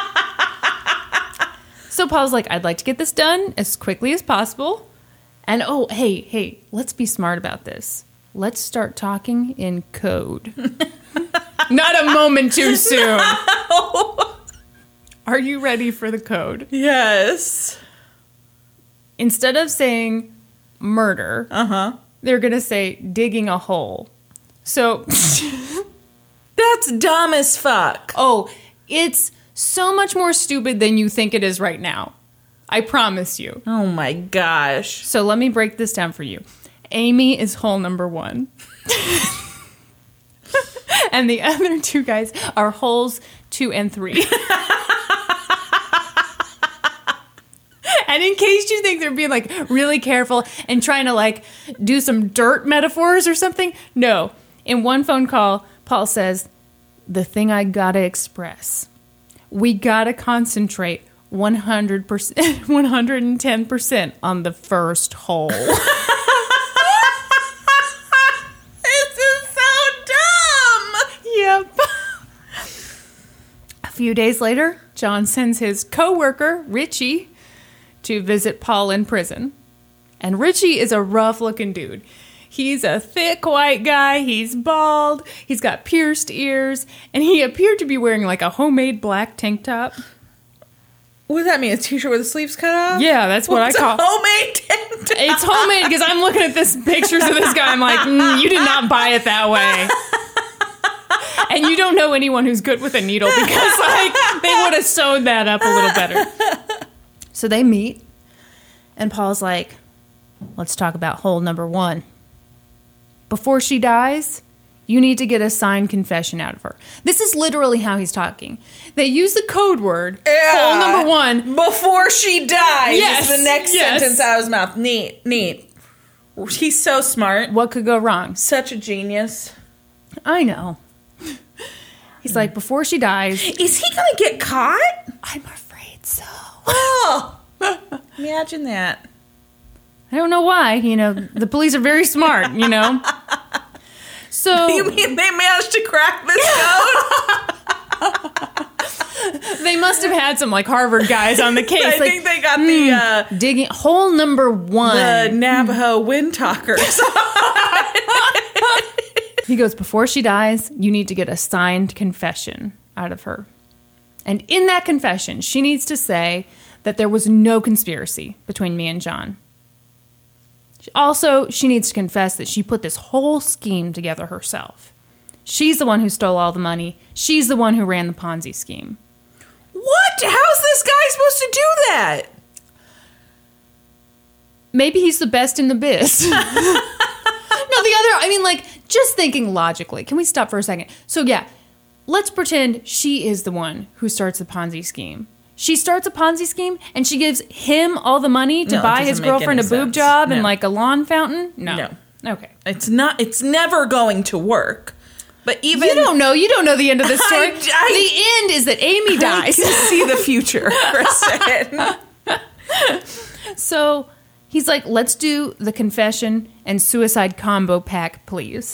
So Paul's like, I'd like to get this done as quickly as possible. And oh, hey, hey, let's be smart about this. Let's start talking in code. Not a moment too soon. No. Are you ready for the code? Yes. Instead of saying murder, Uh-huh. they're going to say digging a hole. So, That's dumb as fuck. oh, it's so much more stupid than you think it is right now. I promise you. Oh my gosh. So let me break this down for you. Amy is hole number one. And the other two guys are holes two and three. And in case you think they're being like really careful and trying to like do some dirt metaphors or something, no. In one phone call, Paul says, the thing I gotta express, we gotta concentrate one hundred percent, one hundred ten percent on the first hole. This is so dumb. Yep. A few days later, John sends his co-worker, Richie, to visit Paul in prison. And Richie is a rough-looking dude. He's a thick white guy, he's bald, he's got pierced ears, and he appeared to be wearing like a homemade black tank top. What does that mean? A t-shirt with the sleeves cut off? Yeah, that's what What's I call a homemade tank top? It's homemade because I'm looking at this pictures of this guy. I'm like, mm, you did not buy it that way. And you don't know anyone who's good with a needle because like they would have sewed that up a little better. So they meet, and Paul's like, let's talk about hole number one. Before she dies, you need to get a signed confession out of her. This is literally how he's talking. They use the code word, Yeah. hole number one. Before she dies Yes, is the next yes. sentence out of his mouth. Neat, neat. He's so smart. What could go wrong? Such a genius. I know. He's like, before she dies, Is he gonna get caught? I'm afraid so. Oh, imagine that. I don't know why. You know, the police are very smart, you know. So You mean they managed to crack this code? they must have had some like Harvard guys on the case. I like, think they got the uh, digging hole number one. the Navajo wind talkers. He goes, before she dies, you need to get a signed confession out of her. And in that confession, she needs to say that there was no conspiracy between me and John. Also, she needs to confess that she put this whole scheme together herself. She's the one who stole all the money. She's the one who ran the Ponzi scheme. What? How's this guy supposed to do that? Maybe he's the best in the biz. No, the other, I mean, like, just thinking logically. Can we stop for a second? So, yeah, let's pretend she is the one who starts the Ponzi scheme. She starts a Ponzi scheme and she gives him all the money to No, it buy doesn't his make girlfriend a any boob sense. job and No. like a lawn fountain? No. No. Okay. It's not. It's never going to work. But even You don't know. You don't know the end of this story. I- I- the end is that Amy I dies. can see the future, Kristen. So he's like, let's do the confession and suicide combo pack, please.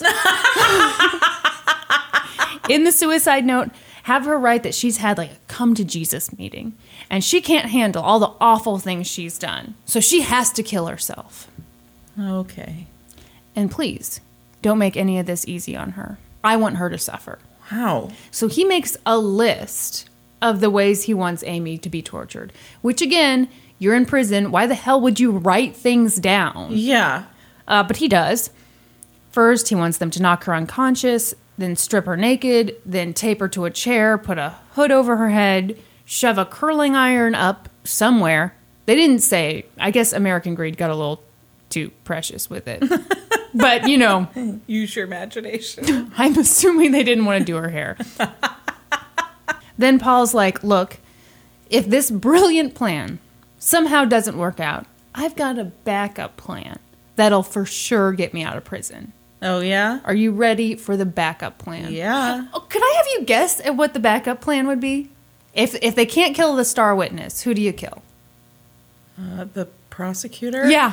In the suicide note, have her write that she's had like a come to Jesus meeting and she can't handle all the awful things she's done. So she has to kill herself. Okay. And please, don't make any of this easy on her. I want her to suffer. Wow. So he makes a list of the ways he wants Amy to be tortured, which again, you're in prison. Why the hell would you write things down? Yeah. Uh, but he does. First, he wants them to knock her unconscious, then strip her naked, then tape her to a chair, put a hood over her head, shove a curling iron up somewhere. They didn't say. I guess American Greed got a little too precious with it. But, you know. Use your imagination. I'm assuming they didn't want to do her hair. Then Paul's like, look, if this brilliant plan somehow doesn't work out, I've got a backup plan that'll for sure get me out of prison. Oh, yeah? Are you ready for the backup plan? Yeah. Oh, could I have you guess at what the backup plan would be? If if they can't kill the star witness, who do you kill? Uh, the prosecutor? Yeah.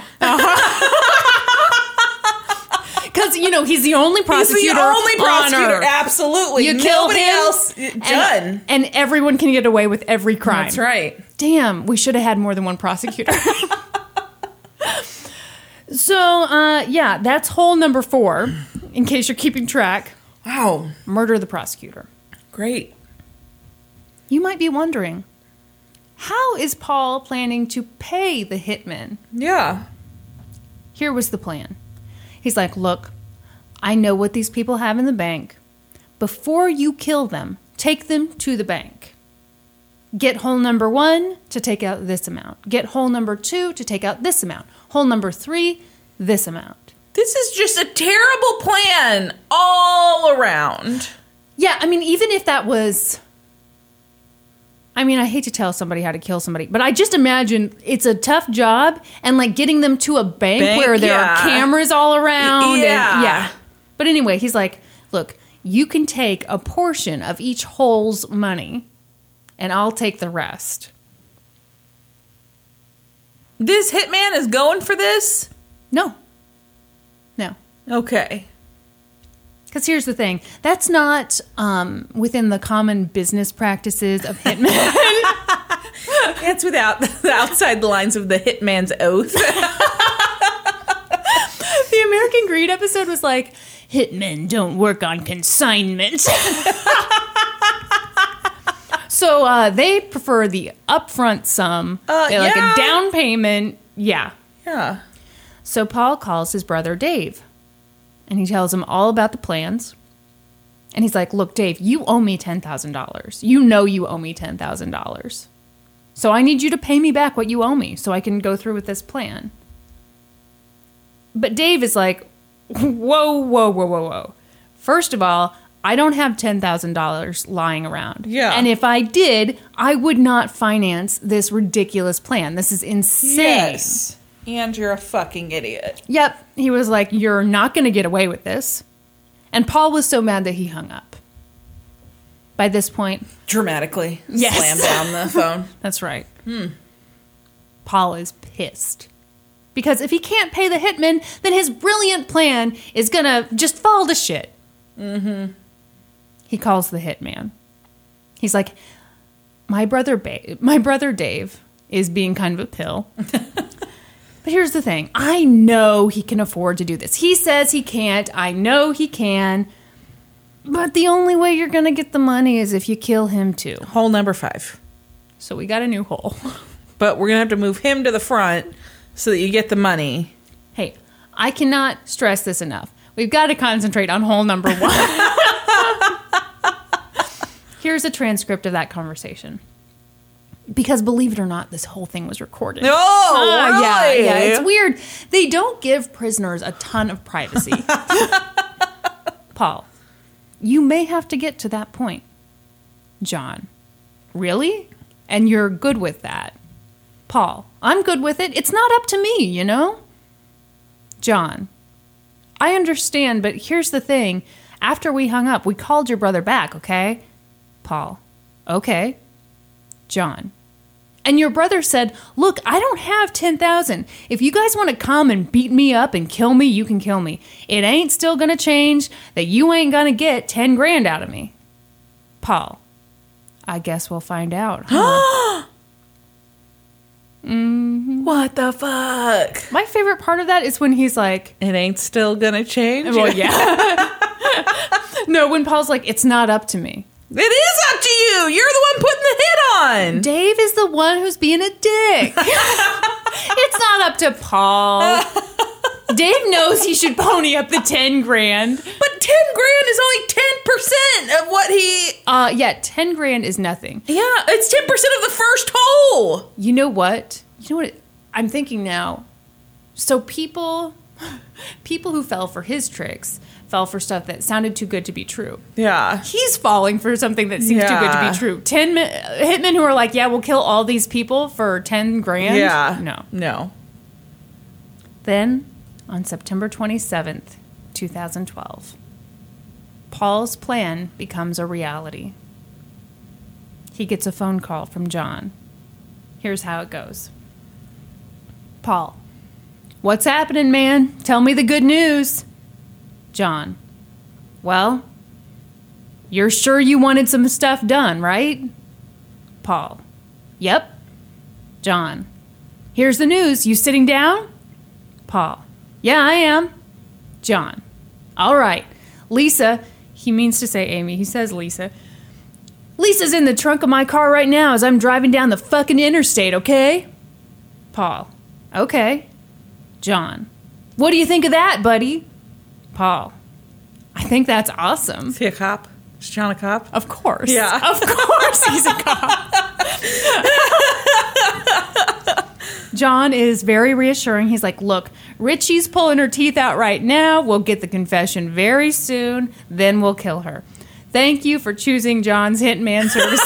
Because, you know, he's the only prosecutor. He's the only prosecutor. On Earth. Absolutely. You kill Nobody him, else done. And, and everyone can get away with every crime. That's right. Damn, we should have had more than one prosecutor. So, uh, yeah, that's hole number four, in case you're keeping track. Wow. Murder the prosecutor. Great. You might be wondering, how is Paul planning to pay the hitmen? Yeah. Here was the plan. He's like, look, I know what these people have in the bank. Before you kill them, take them to the bank. Get hole number one to take out this amount. Get hole number two to take out this amount. Hole number three, this amount. This is just a terrible plan all around. Yeah, I mean, even if that was... I mean, I hate to tell somebody how to kill somebody, but I just imagine it's a tough job, and like getting them to a bank, bank where there yeah. are cameras all around. Yeah. And, yeah. But anyway, he's like, look, you can take a portion of each hole's money, and I'll take the rest. This hitman is going for this? No. No. Okay. Because here's the thing. That's not um, within the common business practices of hitmen. It's without the outside the lines of the hitman's oath. The American Greed episode was like, hitmen don't work on consignment. So uh, they prefer the upfront sum, uh, yeah. like yeah. a down payment. Yeah. Yeah. So Paul calls his brother Dave. And he tells him all about the plans. And he's like, look, Dave, you owe me ten thousand dollars. You know you owe me ten thousand dollars. So I need you to pay me back what you owe me so I can go through with this plan. But Dave is like, whoa, whoa, whoa, whoa, whoa. First of all, I don't have ten thousand dollars lying around. Yeah. And if I did, I would not finance this ridiculous plan. This is insane. Yes. And you're a fucking idiot. Yep. He was like, you're not going to get away with this. And Paul was so mad that he hung up. By this point... Dramatically. Yes. Slammed down the phone. That's right. Hmm. Paul is pissed. Because if he can't pay the hitman, then his brilliant plan is going to just fall to shit. Mm-hmm. He calls the hitman. He's like, my brother, ba- my brother Dave is being kind of a pill. But here's the thing. I know he can afford to do this. He says he can't. I know he can. But the only way you're going to get the money is if you kill him too. Hole number five. So we got a new hole. But we're going to have to move him to the front so that you get the money. Hey, I cannot stress this enough. We've got to concentrate on hole number one. Here's a transcript of that conversation. Because believe it or not, this whole thing was recorded. Oh, uh, really? Yeah, yeah, it's weird. They don't give prisoners a ton of privacy. Paul, you may have to get to that point. John, really? And you're good with that? Paul, I'm good with it. It's not up to me, you know? John, I understand, but here's the thing. After we hung up, we called your brother back, okay? Paul, okay. John. And your brother said, look, I don't have ten thousand. If you guys want to come and beat me up and kill me, you can kill me. It ain't still going to change that you ain't going to get ten grand out of me. Paul, I guess we'll find out. Huh? Mm-hmm. What the fuck? My favorite part of that is when he's like, it ain't still going to change? Well, yeah. No, when Paul's like, it's not up to me. It is up to you. You're the one putting the hit on. Dave is the one who's being a dick. It's not up to Paul. Dave knows he should pony up the ten grand. But ten grand is only ten percent of what he... Uh, yeah, ten grand is nothing. Yeah, it's ten percent of the first hole. You know what? You know what? I'm thinking now. So people... People who fell for his tricks fell for stuff that sounded too good to be true. Yeah. He's falling for something that seems Yeah. too good to be true. Ten mi- hitmen who are like, yeah, we'll kill all these people for ten grand. Yeah. No. No. Then, on September twenty-seventh, twenty twelve, Paul's plan becomes a reality. He gets a phone call from John. Here's how it goes. Paul, what's happening, man? Tell me the good news. John, well, you're sure you wanted some stuff done, right? Paul, yep. John, here's the news. You sitting down? Paul, yeah, I am. John, all right. Lisa, he means to say Amy. He says Lisa. Lisa's in the trunk of my car right now as I'm driving down the fucking interstate, okay? Paul, okay. John, what do you think of that, buddy? Paul, I think that's awesome. Is he a cop? Is John a cop? Of course. Yeah. Of course he's a cop. John is very reassuring. He's like, look, Richie's pulling her teeth out right now. We'll get the confession very soon. Then we'll kill her. Thank you for choosing John's hitman services.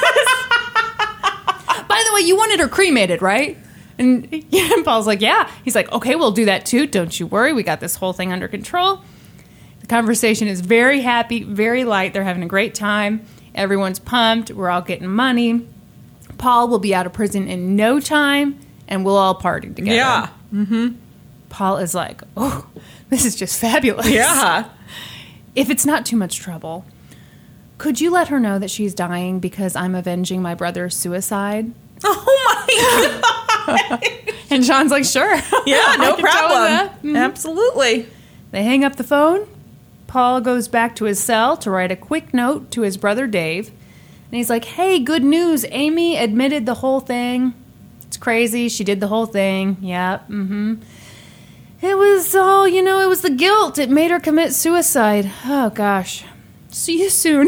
By the way, you wanted her cremated, right? And, yeah, and Paul's like, yeah. He's like, okay, we'll do that too. Don't you worry. We got this whole thing under control. The conversation is very happy, very light. They're having a great time. Everyone's pumped. We're all getting money. Paul will be out of prison in no time, and we'll all party together. Yeah. Mm-hmm. Paul is like, oh, this is just fabulous. Yeah. If it's not too much trouble, could you let her know that she's dying because I'm avenging my brother's suicide? Oh my God. And John's like, sure. Yeah, no I can tell her that. problem. Absolutely. They hang up the phone. Paul goes back to his cell to write a quick note to his brother Dave. And he's like, hey, good news. Amy admitted the whole thing. It's crazy. She did the whole thing. Yeah, mm-hmm. It was all, you know, it was the guilt. It made her commit suicide. Oh, gosh. See you soon.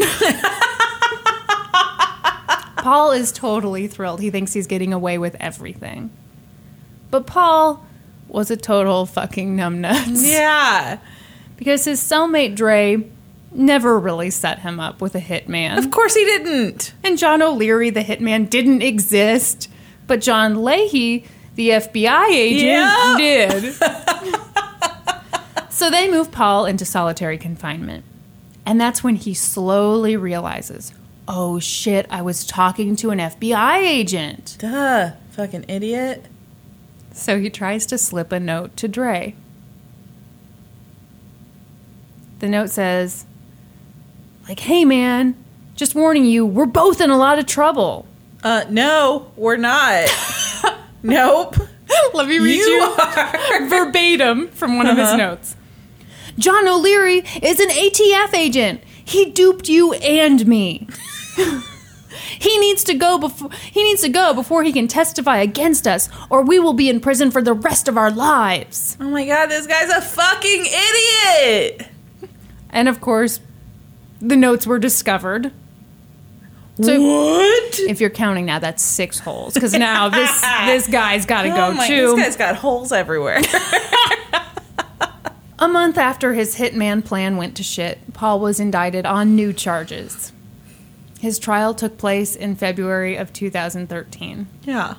Paul is totally thrilled. He thinks he's getting away with everything. But Paul was a total fucking numbnuts. Yeah. Because his cellmate Dre never really set him up with a hitman. Of course he didn't. And John O'Leary, the hitman, didn't exist. But John Leahy, the F B I agent, Yeah. did. So they move Paul into solitary confinement. And that's when he slowly realizes, oh shit, I was talking to an F B I agent. Duh. Fucking idiot. So he tries to slip a note to Dre. The note says, like, hey man, just warning you, we're both in a lot of trouble. Uh, no, we're not. Nope. Let me read You you, are. verbatim from one of his Uh-huh. notes. John O'Leary is an A T F agent. He duped you and me. He needs to go before he needs to go before he can testify against us, or we will be in prison for the rest of our lives. Oh my God, this guy's a fucking idiot. And of course, the notes were discovered. So What? if you're counting now, that's six holes. Because now this this guy's got to go Oh my, too. this guy's got holes everywhere. A month after his hitman plan went to shit, Paul was indicted on new charges. His trial took place in February of two thousand thirteen. Yeah.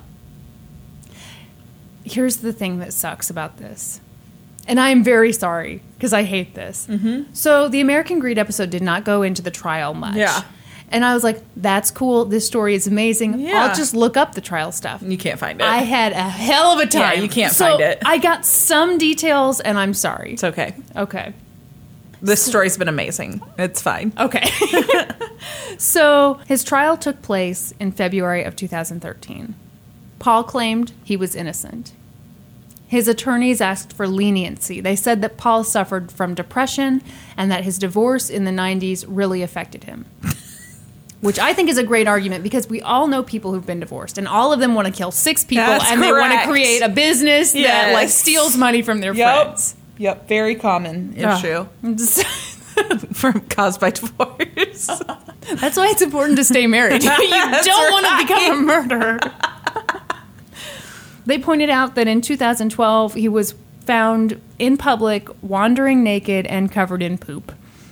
Here's the thing that sucks about this. And I am very sorry, because I hate this. Mm-hmm. So the American Greed episode did not go into the trial much. Yeah. And I was like, that's cool. This story is amazing. Yeah. I'll just look up the trial stuff. You can't find it. I had a hell of a time. Yeah, you can't So find it. I got some details, and I'm sorry. It's okay. Okay. This story's been amazing. It's fine. Okay. So his trial took place in February of two thousand thirteen. Paul claimed he was innocent. His attorneys asked for leniency. They said that Paul suffered from depression and that his divorce in the nineties really affected him. Which I think is a great argument, because we all know people who've been divorced, and all of them want to kill six people, That's and they want to correct. create a business that Yes. like steals money from their Yep. friends. Yep. Very common issue. Ugh. From caused by divorce. That's why it's important to stay married. You That's don't want to right. become a murderer. They pointed out that in two thousand twelve, he was found in public, wandering naked and covered in poop.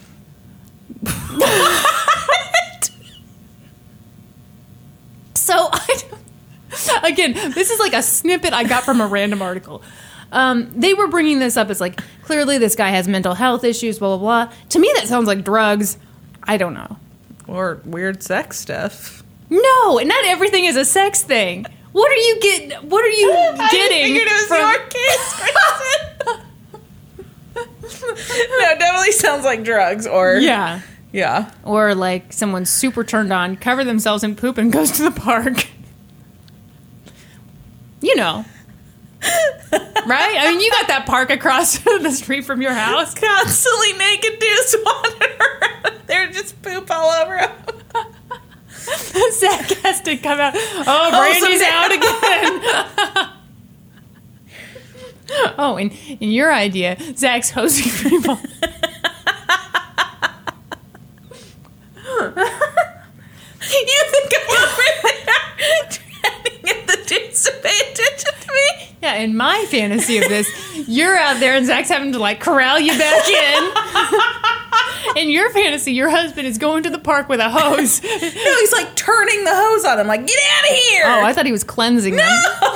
So, I don't, again, this is like a snippet I got from a random article. Um, they were bringing this up as like, clearly this guy has mental health issues, blah, blah, blah. To me, that sounds like drugs. I don't know. Or weird sex stuff. No, not everything is a sex thing. What are you getting? What are you getting? I figured it was from, your case. No, it definitely sounds like drugs or yeah, yeah, or like someone's super turned on, cover themselves in poop, and goes to the park. You know, right? I mean, you got that park across the street from your house. Constantly naked dudes wandering around. They're just poop all over them. Zach has to come out. Oh, Brandy's out again. Oh, and in your idea, Zach's hosting people. You think I'm over there trying to get the dudes to pay attention to me? Yeah, in my fantasy of this, you're out there and Zach's having to like corral you back in. In your fantasy, your husband is going to the park with a hose. No, he's like turning the hose on him, like, get out of here! Oh, I thought he was cleansing them.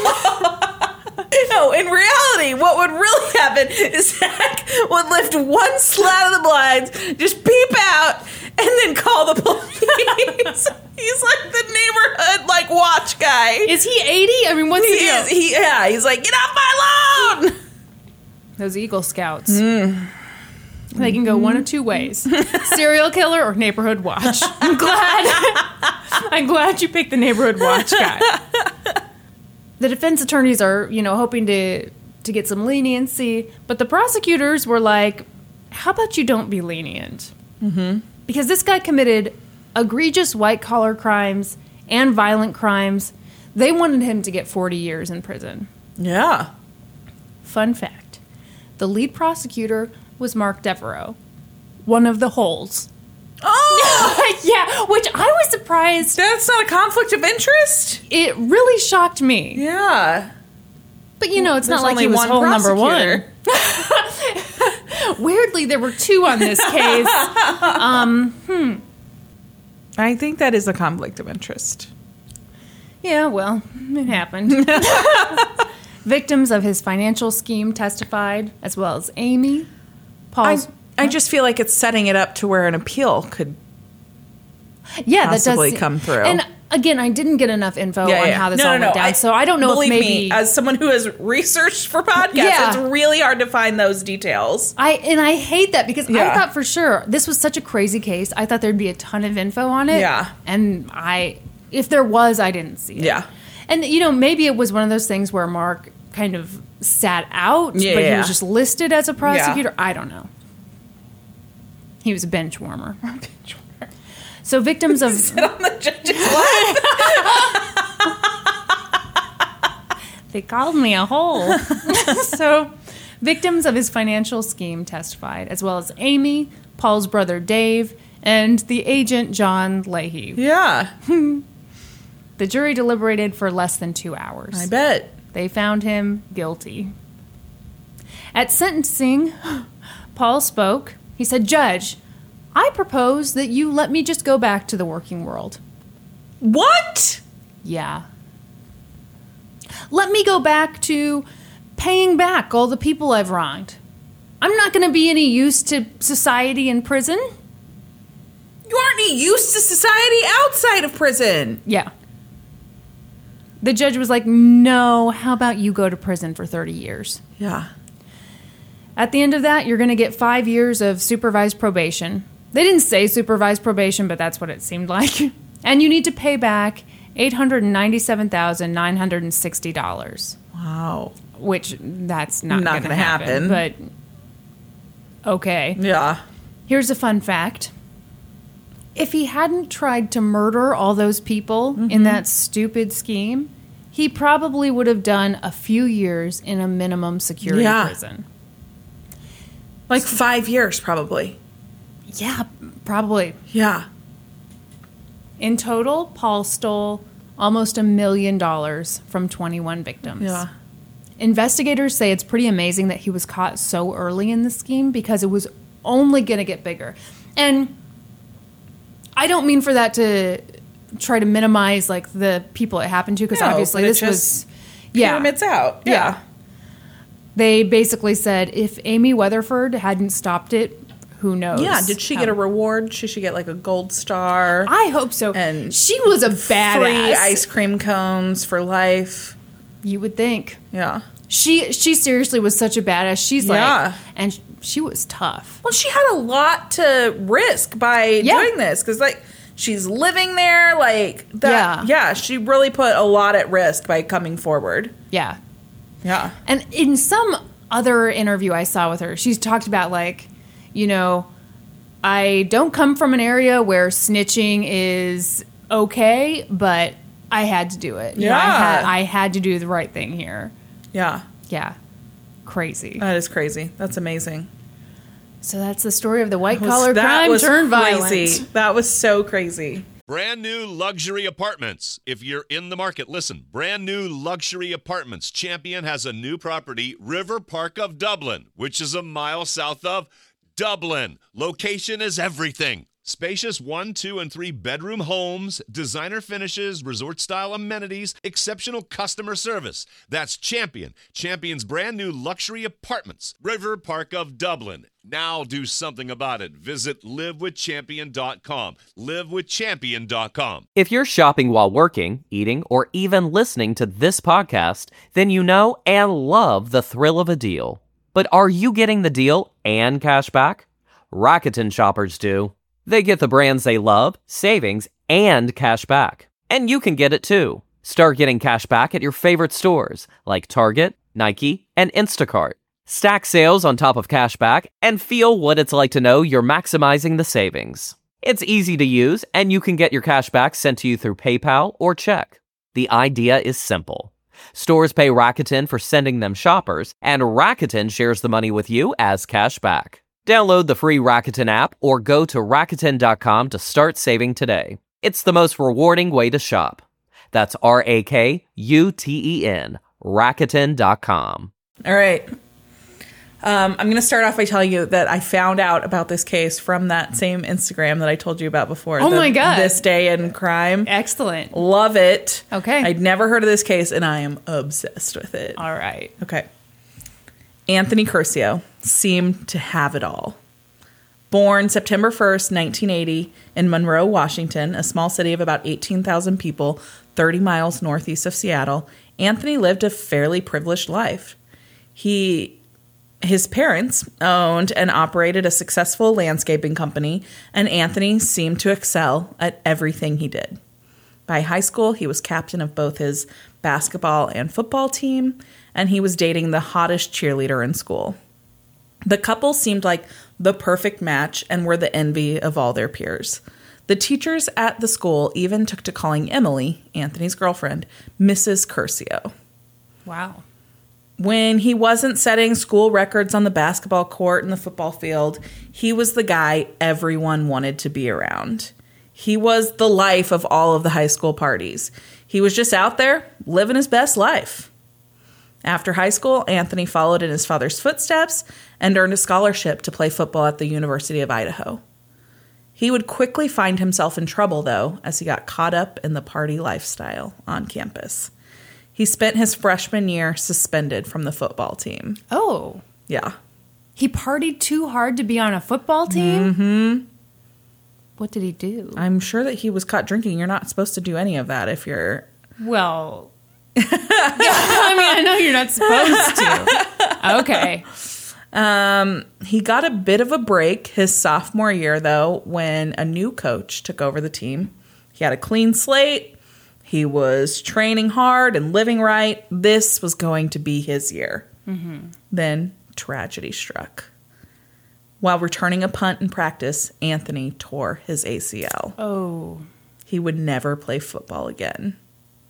No, in reality, what would really happen is Zach would lift one slat of the blinds, just peep out, and then call the police. He's like the neighborhood, like, watch guy. Is he eighty? I mean, what's he the deal? is. He, yeah, he's like, get off my lawn! Those Eagle Scouts. Mm. They can go one of two ways. Serial killer or neighborhood watch. I'm glad. I'm glad you picked the neighborhood watch guy. The defense attorneys are, you know, hoping to to get some leniency, but the prosecutors were like, how about you don't be lenient? Mm-hmm. Because this guy committed egregious white-collar crimes and violent crimes. They wanted him to get forty years in prison. Yeah. Fun fact. The lead prosecutor was Mark Devereaux, one of the holes. Oh! Yeah, which I was surprised. That's not a conflict of interest? It really shocked me. Yeah. But, you know, it's There's not like only he was one hole number one. prosecutor. Weirdly, there were two on this case. Um, hmm. I think that is a conflict of interest. Yeah, well, it happened. Victims of his financial scheme testified, as well as Amy, Paul's... I, I just feel like it's setting it up to where an appeal could yeah, possibly that does, come through. And again, I didn't get enough info yeah, on yeah. how this no, all no, went no. down, I, so I don't know if maybe... me, as someone who has researched for podcasts, Yeah. it's really hard to find those details. I And I hate that because Yeah. I thought for sure, this was such a crazy case, I thought there'd be a ton of info on it. Yeah. And I, if there was, I didn't see it. Yeah. And, you know, maybe it was one of those things where Mark kind of sat out, Yeah, but he yeah. was just listed as a prosecutor. I don't know. He was a bench warmer. So victims of... Sit on the judge's lap. They called me a hole. So victims of his financial scheme testified, as well as Amy, Paul's brother Dave, and the agent John Leahy. Yeah. The jury deliberated for less than two hours. I bet. They found him guilty. At sentencing, Paul spoke. He said, "Judge, I propose that you let me just go back to the working world." What? Yeah. Let me go back to paying back all the people I've wronged. I'm not going to be any use to society in prison. You aren't any use to society outside of prison. Yeah. The judge was like, no, how about you go to prison for thirty years? Yeah. At the end of that, you're going to get five years of supervised probation. They didn't say supervised probation, but that's what it seemed like. And you need to pay back eight hundred ninety-seven thousand nine hundred sixty dollars. Wow. Which, that's not, Not going to gonna happen. happen. But, okay. Yeah. Here's a fun fact. If he hadn't tried to murder all those people mm-hmm. in that stupid scheme, he probably would have done a few years in a minimum security Yeah. prison. Like five years, probably. Yeah, probably. Yeah. In total, Paul stole almost a million dollars from twenty-one victims. Yeah. investigators say it's pretty amazing that he was caught so early in the scheme because it was only going to get bigger. And I don't mean for that to try to minimize like the people it happened to, because no, obviously this was yeah pyramids out yeah. yeah they basically said if Amy Weatherford hadn't stopped it, who knows. Yeah, did she how, get a reward? Should she get like a gold star? I hope so. And she was a badass. Free ice cream cones for life. You would think. Yeah. She she seriously was such a badass. She's yeah. like, and she was tough. Well, she had a lot to risk by yeah. doing this because like she's living there, like that. Yeah. Yeah, she really put a lot at risk by coming forward. Yeah. Yeah. And in some other interview I saw with her, she's talked about like, you know, I don't come from an area where snitching is okay, but I had to do it. Yeah. You know, I had, I had to do the right thing here. Yeah. Yeah. Crazy. That is crazy. That's amazing. So that's the story of the white That was- collar that crime was turned crazy. violent. That was so crazy. Brand new luxury apartments. If you're in the market, listen. Brand new luxury apartments. Champion has a new property, River Park of Dublin, which is a mile south of Dublin. Location is everything. Spacious one, two, and three bedroom homes, designer finishes, resort-style amenities, exceptional customer service. That's Champion. Champion's brand new luxury apartments, River Park of Dublin. Now do something about it. Visit live with champion dot com. live with champion dot com. If you're shopping while working, eating, or even listening to this podcast, then you know and love the thrill of a deal. But are you getting the deal and cash back? Rakuten shoppers do. They get the brands they love, savings, and cash back. And you can get it too. Start getting cash back at your favorite stores like Target, Nike, and Instacart. Stack sales on top of cash back and feel what it's like to know you're maximizing the savings. It's easy to use, and you can get your cash back sent to you through PayPal or check. The idea is simple. Stores pay Rakuten for sending them shoppers, and Rakuten shares the money with you as cash back. Download the free Rakuten app or go to Rakuten dot com to start saving today. It's the most rewarding way to shop. That's R A K U T E N, Rakuten dot com. All right. Um, I'm going to start off by telling you that I found out about this case from that same Instagram that I told you about before. Oh the, my God. This Day in Crime. Excellent. Love it. Okay. I'd never heard of this case, and I am obsessed with it. All right. Okay. Anthony Curcio seemed to have it all. Born September first, nineteen eighty, in Monroe, Washington, a small city of about eighteen thousand people, thirty miles northeast of Seattle, Anthony lived a fairly privileged life. He, his parents owned and operated a successful landscaping company, and Anthony seemed to excel at everything he did. By high school, he was captain of both his basketball and football team, and he was dating the hottest cheerleader in school. The couple seemed like the perfect match and were the envy of all their peers. The teachers at the school even took to calling Emily, Anthony's girlfriend, Missus Curcio. Wow. When he wasn't setting school records on the basketball court and the football field, he was the guy everyone wanted to be around. He was the life of all of the high school parties. He was just out there living his best life. After high school, Anthony followed in his father's footsteps and earned a scholarship to play football at the University of Idaho. He would quickly find himself in trouble, though, as he got caught up in the party lifestyle on campus. He spent his freshman year suspended from the football team. Oh. Yeah. He partied too hard to be on a football team? Mm-hmm. What did he do? I'm sure that he was caught drinking. You're not supposed to do any of that if you're... Well... I mean, I know you're not supposed to. Okay. Um, he got a bit of a break his sophomore year, though, when a new coach took over the team. He had a clean slate. He was training hard and living right. This was going to be his year. Mm-hmm. Then tragedy struck. While returning a punt in practice, Anthony tore his A C L. Oh. He would never play football again.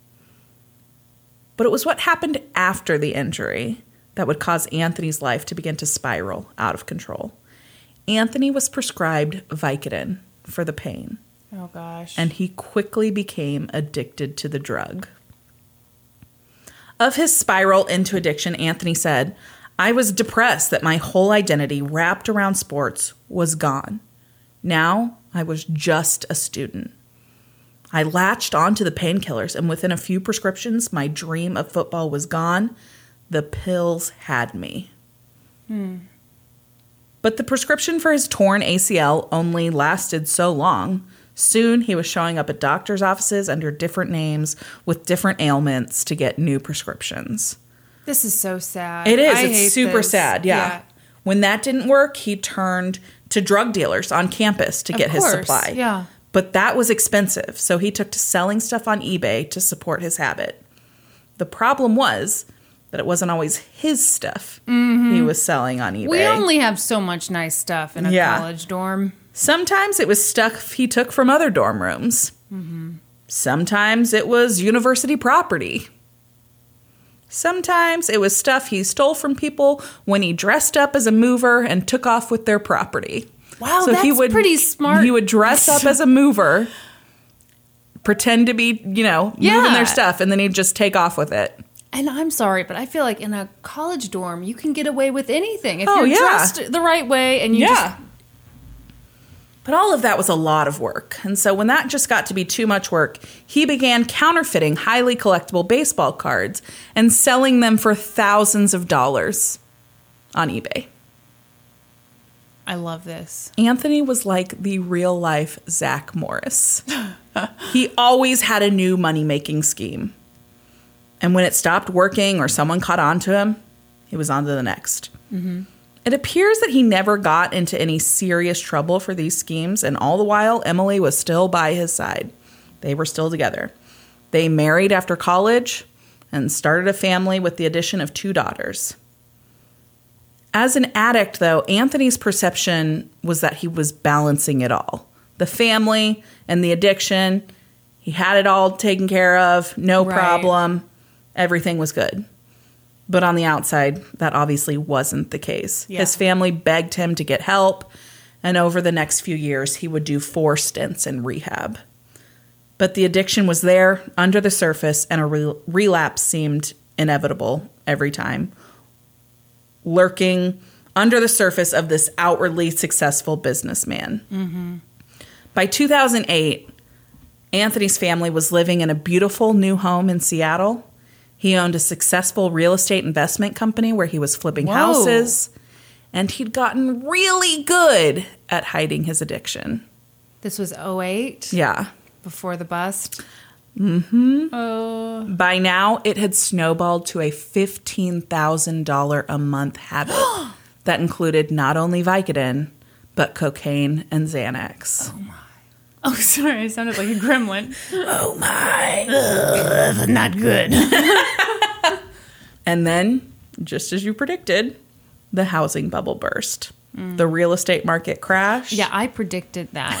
But it was what happened after the injury that would cause Anthony's life to begin to spiral out of control. Anthony was prescribed Vicodin for the pain. Oh, gosh. And he quickly became addicted to the drug. Of his spiral into addiction, Anthony said, "I was depressed that my whole identity wrapped around sports was gone. Now I was just a student. I latched onto the painkillers, and within a few prescriptions, my dream of football was gone. The pills had me." Hmm. But the prescription for his torn A C L only lasted so long. Soon, he was showing up at doctors' offices under different names with different ailments to get new prescriptions. This is so sad. It is. I it's hate super this. sad. Yeah. yeah. When that didn't work, he turned to drug dealers on campus to Of get course, his supply. Yeah. But that was expensive, so he took to selling stuff on eBay to support his habit. The problem was that it wasn't always his stuff mm-hmm. he was selling on eBay. We only have so much nice stuff in a Yeah. college dorm. Sometimes it was stuff he took from other dorm rooms. Mm-hmm. Sometimes it was university property. Sometimes it was stuff he stole from people when he dressed up as a mover and took off with their property. Wow, so that's he would, pretty smart. He would dress up as a mover, pretend to be, you know, Yeah. moving their stuff, and then he'd just take off with it. And I'm sorry, but I feel like in a college dorm, you can get away with anything. If Oh, you're yeah. dressed the right way and you Yeah. just... But all of that was a lot of work. And so when that just got to be too much work, he began counterfeiting highly collectible baseball cards and selling them for thousands of dollars on eBay. I love this. Anthony was like the real life Zach Morris. He always had a new money-making scheme. And when it stopped working or someone caught on to him, he was on to the next. Mm-hmm. It appears that he never got into any serious trouble for these schemes, and all the while, Emily was still by his side. They were still together. They married after college and started a family with the addition of two daughters. As an addict, though, Anthony's perception was that he was balancing it all. The family and the addiction, he had it all taken care of, no Right. problem. Everything was good. But on the outside, that obviously wasn't the case. Yeah. His family begged him to get help, and over the next few years, he would do four stints in rehab. But the addiction was there, under the surface, and a re- relapse seemed inevitable every time, lurking under the surface of this outwardly successful businessman. Mm-hmm. By two thousand eight, Anthony's family was living in a beautiful new home in Seattle. He owned a successful real estate investment company where he was flipping Whoa. houses, and he'd gotten really good at hiding his addiction. This was oh eight? Yeah. Before the bust? Mm-hmm. Oh. By now, it had snowballed to a fifteen thousand dollars a month habit that included not only Vicodin, but cocaine and Xanax. Oh, my. Oh, sorry. I sounded like a gremlin. Oh, my. Ugh, not good. And then, just as you predicted, the housing bubble burst. Mm. The real estate market crashed. Yeah, I predicted that.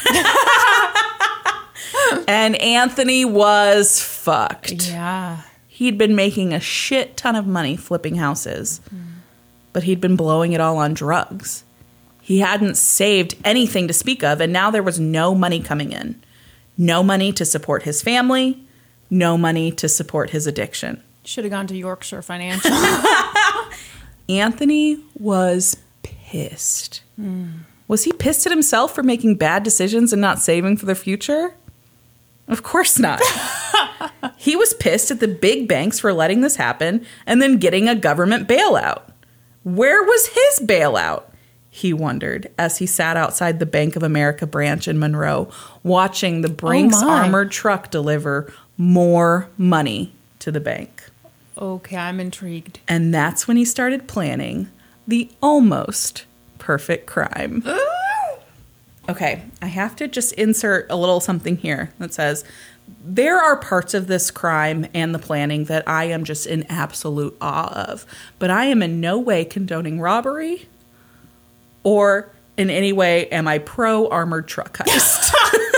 And Anthony was fucked. Yeah. He'd been making a shit ton of money flipping houses, mm. but he'd been blowing it all on drugs. He hadn't saved anything to speak of, and now there was no money coming in. No money to support his family, no money to support his addiction. Should have gone to Yorkshire Financial. Anthony was pissed. Mm. Was he pissed at himself for making bad decisions and not saving for the future? Of course not. He was pissed at the big banks for letting this happen and then getting a government bailout. Where was his bailout? He wondered as he sat outside the Bank of America branch in Monroe, watching the Brinks Oh, my. armored truck deliver more money to the bank. Okay, I'm intrigued. And that's when he started planning the almost perfect crime. Okay, I have to just insert a little something here that says, there are parts of this crime and the planning that I am just in absolute awe of, but I am in no way condoning robbery or in any way am I pro armored truck heist.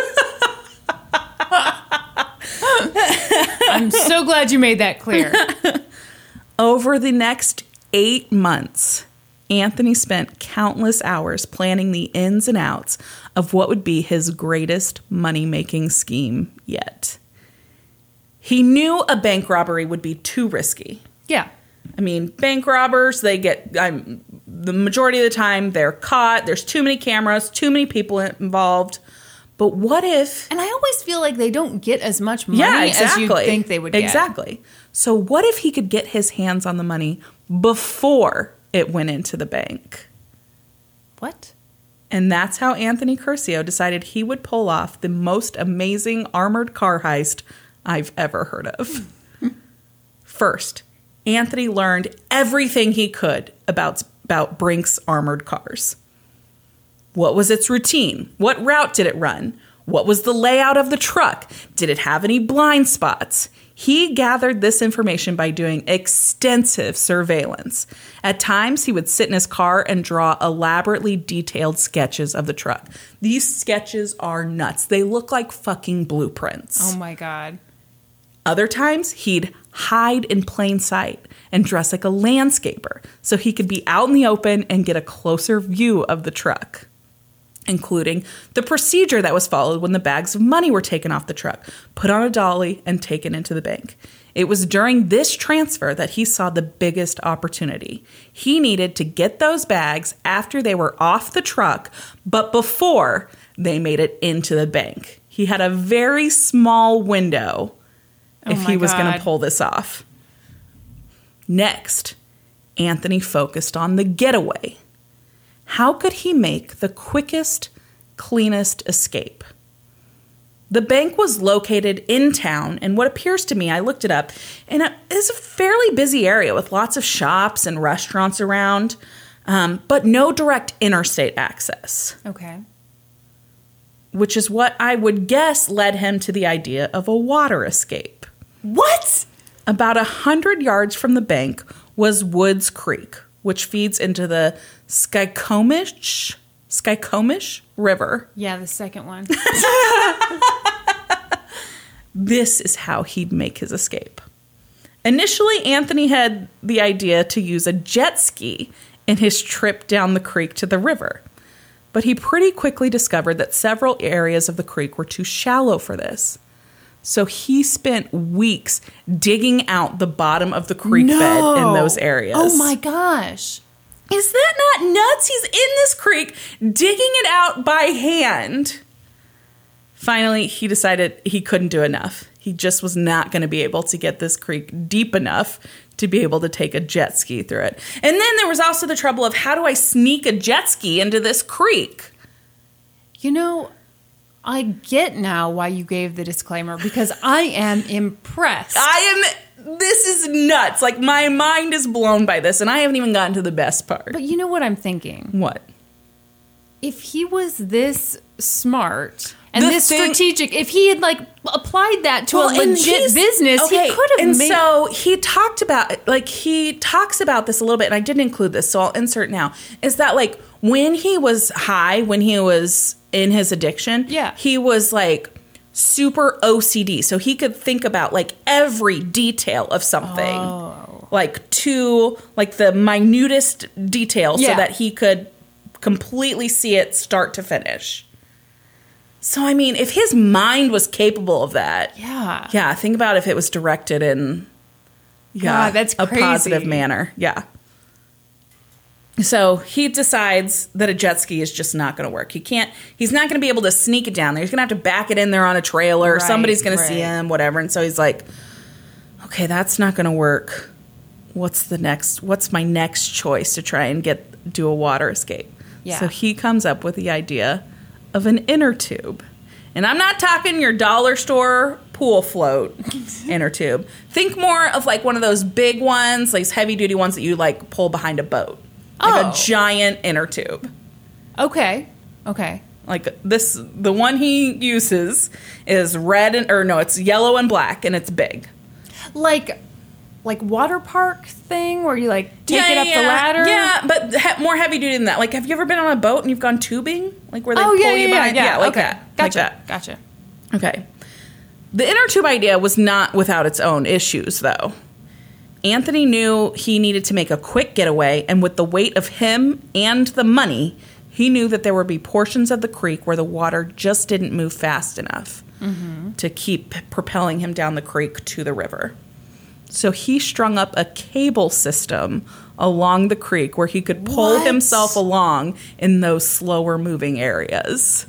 I'm so glad you made that clear. Over the next eight months, Anthony spent countless hours planning the ins and outs of what would be his greatest money-making scheme yet. He knew a bank robbery would be too risky. Yeah. I mean, bank robbers, they get, I'm, the majority of the time, they're caught. There's too many cameras, too many people involved. But what if... And I always feel like they don't get as much money yeah, exactly. as you think they would get. Exactly. So what if he could get his hands on the money before it went into the bank? What? And that's how Anthony Curcio decided he would pull off the most amazing armored car heist I've ever heard of. First, Anthony learned everything he could about, about Brink's armored cars. What was its routine? What route did it run? What was the layout of the truck? Did it have any blind spots? He gathered this information by doing extensive surveillance. At times, he would sit in his car and draw elaborately detailed sketches of the truck. These sketches are nuts. They look like fucking blueprints. Oh my God. Other times, he'd hide in plain sight and dress like a landscaper so he could be out in the open and get a closer view of the truck, including the procedure that was followed when the bags of money were taken off the truck, put on a dolly, and taken into the bank. It was during this transfer that he saw the biggest opportunity. He needed to get those bags after they were off the truck, but before they made it into the bank. He had a very small window oh if he was going to God. pull this off. Next, Anthony focused on the getaway. How could he make the quickest, cleanest escape? The bank was located in town, and what appears to me, I looked it up, and it is a fairly busy area with lots of shops and restaurants around, um, but no direct interstate access, Okay. which is what I would guess led him to the idea of a water escape. What? About a hundred yards from the bank was Woods Creek, which feeds into the Skycomish, Skycomish River. Yeah, the second one. This is how he'd make his escape. Initially, Anthony had the idea to use a jet ski in his trip down the creek to the river. But he pretty quickly discovered that several areas of the creek were too shallow for this. So he spent weeks digging out the bottom of the creek No. bed in those areas. Oh my gosh. Is that not nuts? He's in this creek digging it out by hand. Finally, he decided he couldn't do enough. He just was not going to be able to get this creek deep enough to be able to take a jet ski through it. And then there was also the trouble of, how do I sneak a jet ski into this creek? You know, I get now why you gave the disclaimer, because I am impressed. I am, this is nuts. Like, my mind is blown by this, and I haven't even gotten to the best part. But you know what I'm thinking? What? If he was this smart and The this thing- strategic, if he had like applied that to Well, a and legit he's- business, okay, he could have and made. so he talked about, like, he talks about this a little bit, and I didn't include this, so I'll insert now, is that, like, when he was high, when he was in his addiction, Yeah. he was, like, super O C D, so he could think about, like, every detail of something. Oh. Like, to, like, the minutest detail, so Yeah. that he could completely see it start to finish. So, I mean, if his mind was capable of that, Yeah. yeah, think about if it was directed in yeah, God, that's a crazy. positive manner. Yeah. So he decides that a jet ski is just not going to work. He can't, he's not going to be able to sneak it down there. He's going to have to back it in there on a trailer. Right, Somebody's going to see right. him, whatever. And so he's like, okay, that's not going to work. What's the next, what's my next choice to try and get, do a water escape? Yeah. So he comes up with the idea of an inner tube. And I'm not talking your dollar store pool float inner tube. Think more of like one of those big ones, like heavy duty ones that you like pull behind a boat. Like Oh. a giant inner tube. Okay. Okay. Like this, the one he uses is red and, or no, it's yellow and black, and it's big. Like, like water park thing where you like take Yeah, it up yeah, the ladder. Yeah, but he- more heavy duty than that. Like, have you ever been on a boat and you've gone tubing? Like where they Oh pull yeah, you yeah, behind? yeah, yeah. like okay. that. Gotcha. Like that. Gotcha. Okay. The inner tube idea was not without its own issues, though. Anthony knew he needed to make a quick getaway, and with the weight of him and the money, he knew that there would be portions of the creek where the water just didn't move fast enough Mm-hmm. to keep propelling him down the creek to the river. So he strung up a cable system along the creek where he could pull What? himself along in those slower moving areas.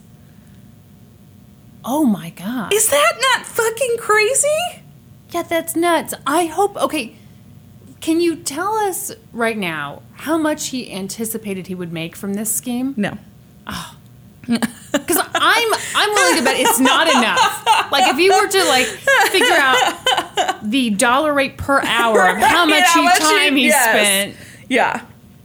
Oh my God. Is that not fucking crazy? Yeah, that's nuts. I hope. Okay, can you tell us right now how much he anticipated he would make from this scheme? No. Because I'm I'm willing to bet it's not enough. Like if you were to like figure out the dollar rate per hour of how much, How he, much time he- he yes. spent. Yeah.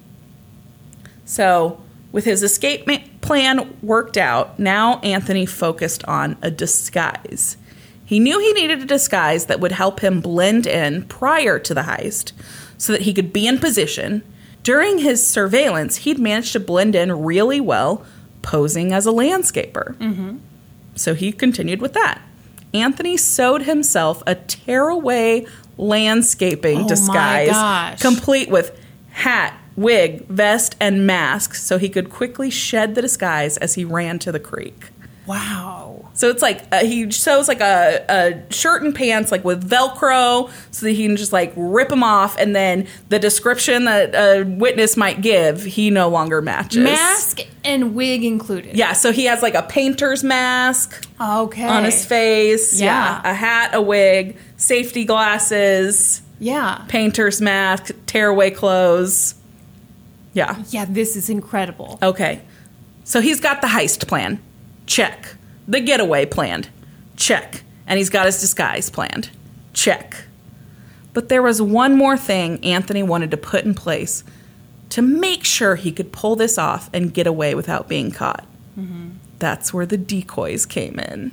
So, with his escape ma- plan worked out, now Anthony focused on a disguise. He knew he needed a disguise that would help him blend in prior to the heist so that he could be in position. During his surveillance, he'd managed to blend in really well, posing as a landscaper. Mm-hmm. So he continued with that. Anthony sewed himself a tearaway landscaping Oh my disguise, gosh. complete with hat, wig, vest, and mask, so he could quickly shed the disguise as he ran to the creek. Wow. So it's like uh, he sews like a, a shirt and pants like with Velcro so that he can just like rip them off, and then the description that a witness might give, he no longer matches. Mask and wig included. Yeah, so he has like a painter's mask Okay. on his face. Yeah. A hat, a wig, safety glasses, Yeah. painter's mask, tearaway clothes. Yeah. Yeah, this is incredible. Okay. So he's got the heist plan. Check. The getaway planned. Check. And he's got his disguise planned. Check. But there was one more thing Anthony wanted to put in place to make sure he could pull this off and get away without being caught. Mm-hmm. That's where the decoys came in.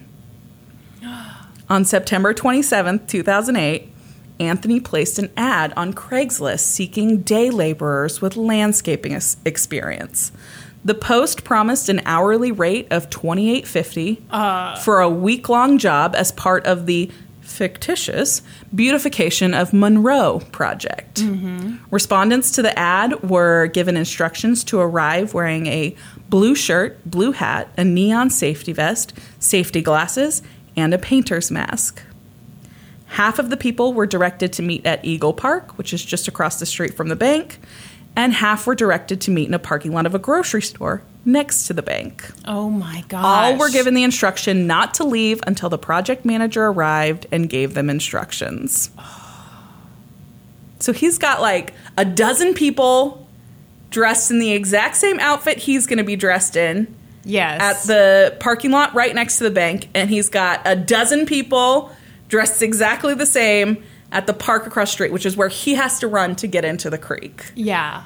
On September twenty-seventh, two thousand eight, Anthony placed an ad on Craigslist seeking day laborers with landscaping ex- experience. The post promised an hourly rate of twenty-eight fifty uh, for a week-long job as part of the fictitious beautification of Monroe project. Mm-hmm. Respondents to the ad were given instructions to arrive wearing a blue shirt, blue hat, a neon safety vest, safety glasses, and a painter's mask. Half of the people were directed to meet at Eagle Park, which is just across the street from the bank, and half were directed to meet in a parking lot of a grocery store next to the bank. Oh my gosh. All were given the instruction not to leave until the project manager arrived and gave them instructions. So he's got like a dozen people dressed in the exact same outfit he's going to be dressed in Yes. at the parking lot right next to the bank, and he's got a dozen people dressed exactly the same at the park across the street, which is where he has to run to get into the creek. Yeah.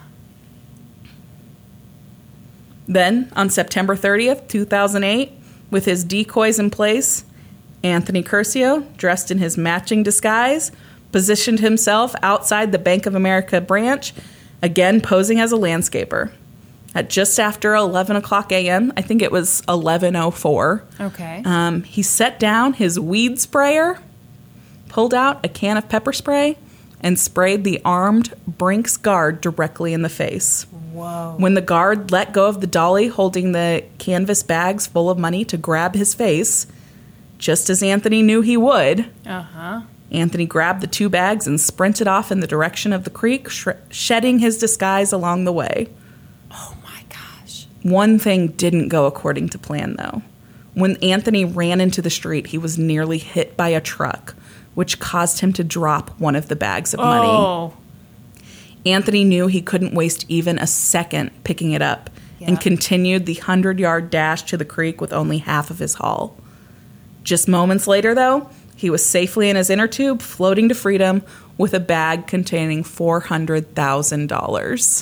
Then, on September thirtieth, two thousand eight, with his decoys in place, Anthony Curcio, dressed in his matching disguise, positioned himself outside the Bank of America branch, again posing as a landscaper. At just after eleven o'clock a.m., I think it was eleven oh four, Okay. um, he set down his weed sprayer, pulled out a can of pepper spray, and sprayed the armed Brinks guard directly in the face. Whoa. When the guard let go of the dolly holding the canvas bags full of money to grab his face, just as Anthony knew he would, Uh-huh. Anthony grabbed the two bags and sprinted off in the direction of the creek, sh- shedding his disguise along the way. Oh my gosh. One thing didn't go according to plan, though. When Anthony ran into the street, he was nearly hit by a truck, which caused him to drop one of the bags of money. Oh. Anthony knew he couldn't waste even a second picking it up Yeah. and continued the hundred-yard dash to the creek with only half of his haul. Just moments later, though, he was safely in his inner tube, floating to freedom with a bag containing four hundred thousand dollars.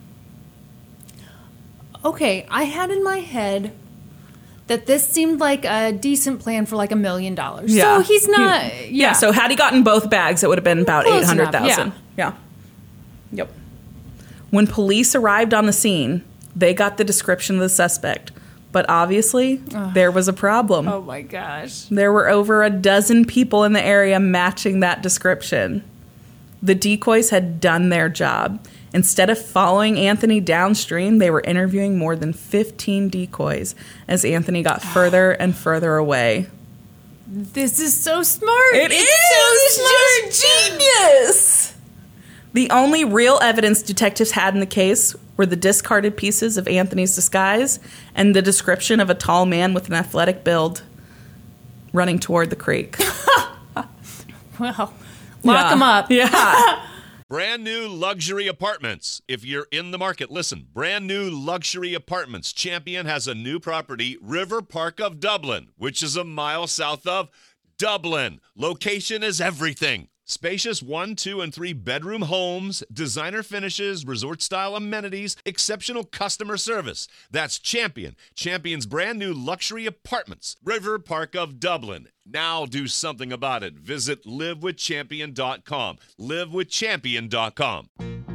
Okay, I had in my head that this seemed like a decent plan for like a million dollars. So he's not. He- yeah. yeah. So had he gotten both bags, it would have been about Close eight hundred thousand. enough, Yeah. Yep. When police arrived on the scene, they got the description of the suspect, but obviously there was a problem. Oh my gosh. There were over a dozen people in the area matching that description. The decoys had done their job. Instead of following Anthony downstream, they were interviewing more than fifteen decoys as Anthony got further and further away. This is so smart. It it's is! so smart. It's just genius! The only real evidence detectives had in the case were the discarded pieces of Anthony's disguise and the description of a tall man with an athletic build running toward the creek. Well, lock Yeah. him up. Yeah. Brand new luxury apartments. If you're in the market, listen. Brand new luxury apartments. Champion has a new property, River Park of Dublin, which is a mile south of Dublin. Location is everything. Spacious one, two, and three bedroom homes, designer finishes, resort-style amenities, exceptional customer service. That's Champion. Champion's brand new luxury apartments, River Park of Dublin. Now do something about it. Visit live with champion dot com. live with champion dot com.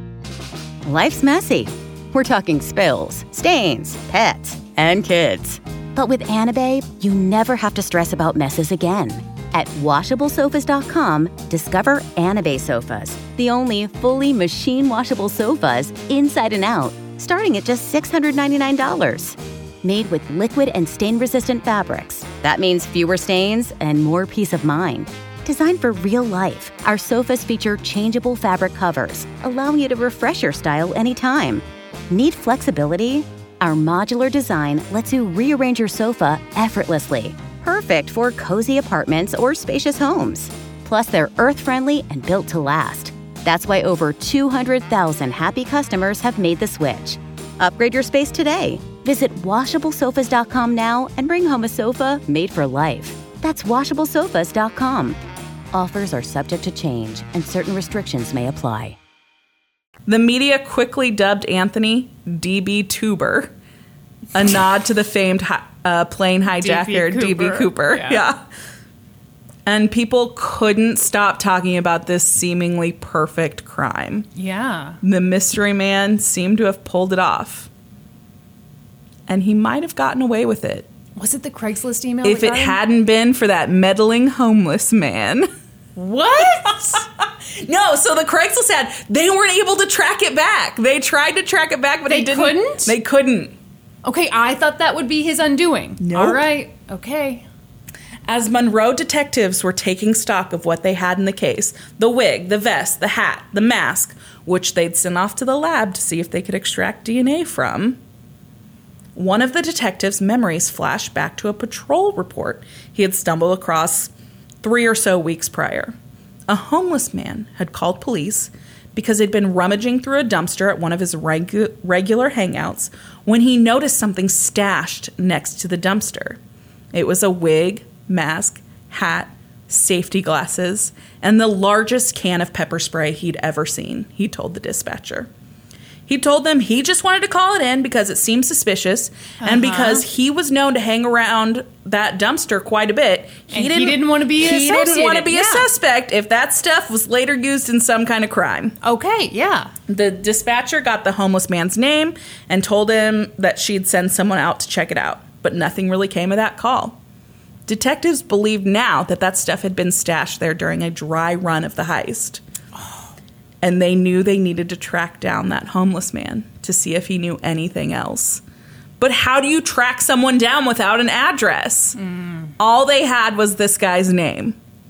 Life's messy. We're talking spills, stains, pets, and kids. But with Anabae, you never have to stress about messes again. At washable sofas dot com, discover Anabae sofas, the only fully machine washable sofas inside and out, starting at just six hundred ninety-nine dollars. Made with liquid and stain-resistant fabrics. That means fewer stains and more peace of mind. Designed for real life, our sofas feature changeable fabric covers, allowing you to refresh your style anytime. Need flexibility? Our modular design lets you rearrange your sofa effortlessly. Perfect for cozy apartments or spacious homes. Plus, they're earth-friendly and built to last. That's why over two hundred thousand happy customers have made the switch. Upgrade your space today. Visit washable sofas dot com now and bring home a sofa made for life. That's washable sofas dot com. Offers are subject to change and certain restrictions may apply. The media quickly dubbed Anthony D B Tuber, a nod to the famed hi- uh, plane hijacker D B Cooper. Cooper. Yeah. yeah. And people couldn't stop talking about this seemingly perfect crime. Yeah. The mystery man seemed to have pulled it off. And he might have gotten away with it. Was it the Craigslist email? If that it got him? hadn't been for that meddling homeless man. What? No, so the Craigslist ad, they weren't able to track it back. They tried to track it back, but They they didn't. couldn't? They couldn't. Okay, I thought that would be his undoing. Nope. All right. Okay. As Monroe detectives were taking stock of what they had in the case, the wig, the vest, the hat, the mask, which they'd sent off to the lab to see if they could extract D N A from, one of the detectives' memories flashed back to a patrol report he had stumbled across three or so weeks prior. A homeless man had called police because he'd been rummaging through a dumpster at one of his regu- regular hangouts when he noticed something stashed next to the dumpster. It was a wig, mask, hat, safety glasses, and the largest can of pepper spray he'd ever seen, he told the dispatcher. He told them he just wanted to call it in because it seemed suspicious, uh-huh. and because he was known to hang around that dumpster quite a bit. He and didn't, he didn't want to be He didn't want to be yeah. a suspect if that stuff was later used in some kind of crime. Okay, yeah. The dispatcher got the homeless man's name and told him that she'd send someone out to check it out, but nothing really came of that call. Detectives believed now that that stuff had been stashed there during a dry run of the heist. And they knew they needed to track down that homeless man to see if he knew anything else. But how do you track someone down without an address? Mm. All they had was this guy's name.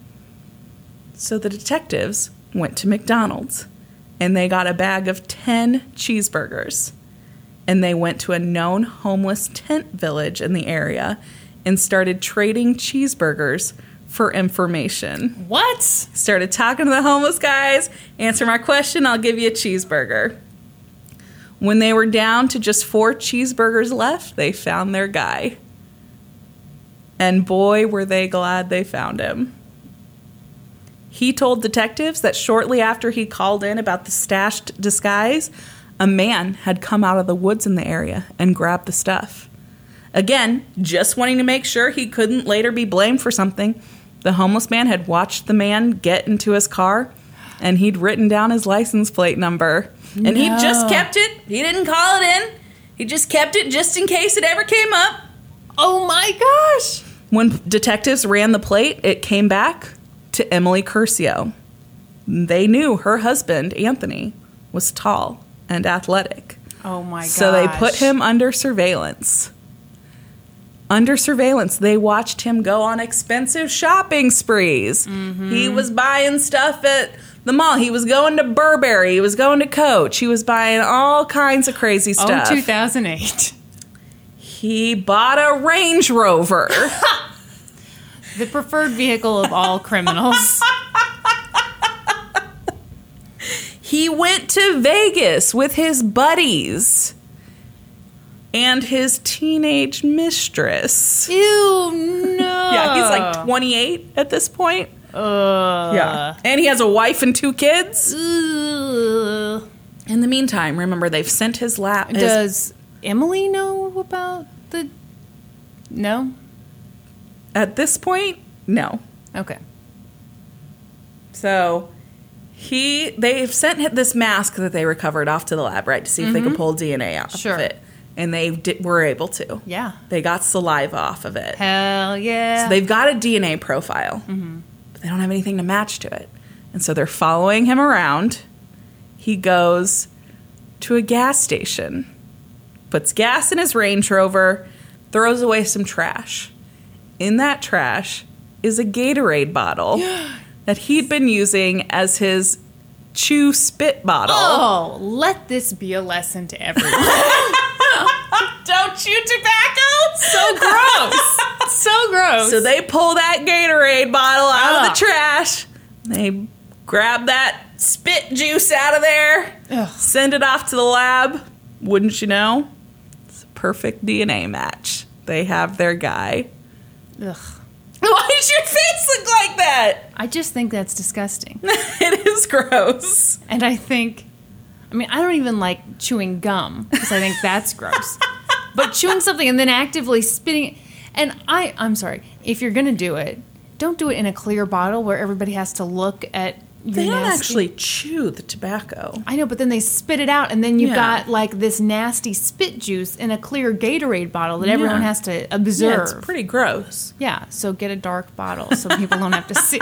So the detectives went to McDonald's and they got a bag of ten cheeseburgers. And they went to a known homeless tent village in the area and started trading cheeseburgers for information. What? Started talking to the homeless guys. Answer my question, I'll give you a cheeseburger. When they were down to just four cheeseburgers left, they found their guy. And boy, were they glad they found him. He told detectives that shortly after he called in about the stashed disguise, a man had come out of the woods in the area and grabbed the stuff. Again, just wanting to make sure he couldn't later be blamed for something, the homeless man had watched the man get into his car, and he'd written down his license plate number. And No. he just kept it. He didn't call it in. He just kept it just in case it ever came up. Oh my gosh. When detectives ran the plate, it came back to Emily Curcio. They knew her husband, Anthony, was tall and athletic. Oh my gosh. So they put him under surveillance. under surveillance. They watched him go on expensive shopping sprees. Mm-hmm. He was buying stuff at the mall. He was going to Burberry. He was going to Coach. He was buying all kinds of crazy stuff. Oh, two thousand eight. He bought a Range Rover. The preferred vehicle of all criminals. He went to Vegas with his buddies and his teenage mistress. Ew, no. Yeah, he's like twenty-eight at this point. Uh, yeah. And he has a wife and two kids. Uh, In the meantime, remember, they've sent his lap. His, does Emily know about the... No? At this point, no. Okay. So... He, they've sent this mask that they recovered off to the lab, right, to see if mm-hmm. they could pull D N A off sure. of it. And they did, were able to. Yeah. They got saliva off of it. Hell yeah. So they've got a D N A profile, mm-hmm. but they don't have anything to match to it. And so they're following him around. He goes to a gas station, puts gas in his Range Rover, throws away some trash. In that trash is a Gatorade bottle. That he'd been using as his chew spit bottle. Oh, let this be a lesson to everyone. Don't chew tobacco. So gross. So gross. So they pull that Gatorade bottle out Ugh. of the trash. They grab that spit juice out of there. Ugh. Send it off to the lab. Wouldn't you know? It's a perfect D N A match. They have their guy. Ugh. Why does your face look like that? I just think that's disgusting. It is gross. And I think, I mean, I don't even like chewing gum because I think that's gross. But chewing something and then actively spitting, and I, I'm sorry, if you're going to do it, don't do it in a clear bottle where everybody has to look at your They don't nasty. actually chew the tobacco. I know, but then they spit it out, and then you've Yeah. got like this nasty spit juice in a clear Gatorade bottle that everyone Yeah. has to observe. Yeah, it's pretty gross. Yeah, so get a dark bottle so people don't have to see.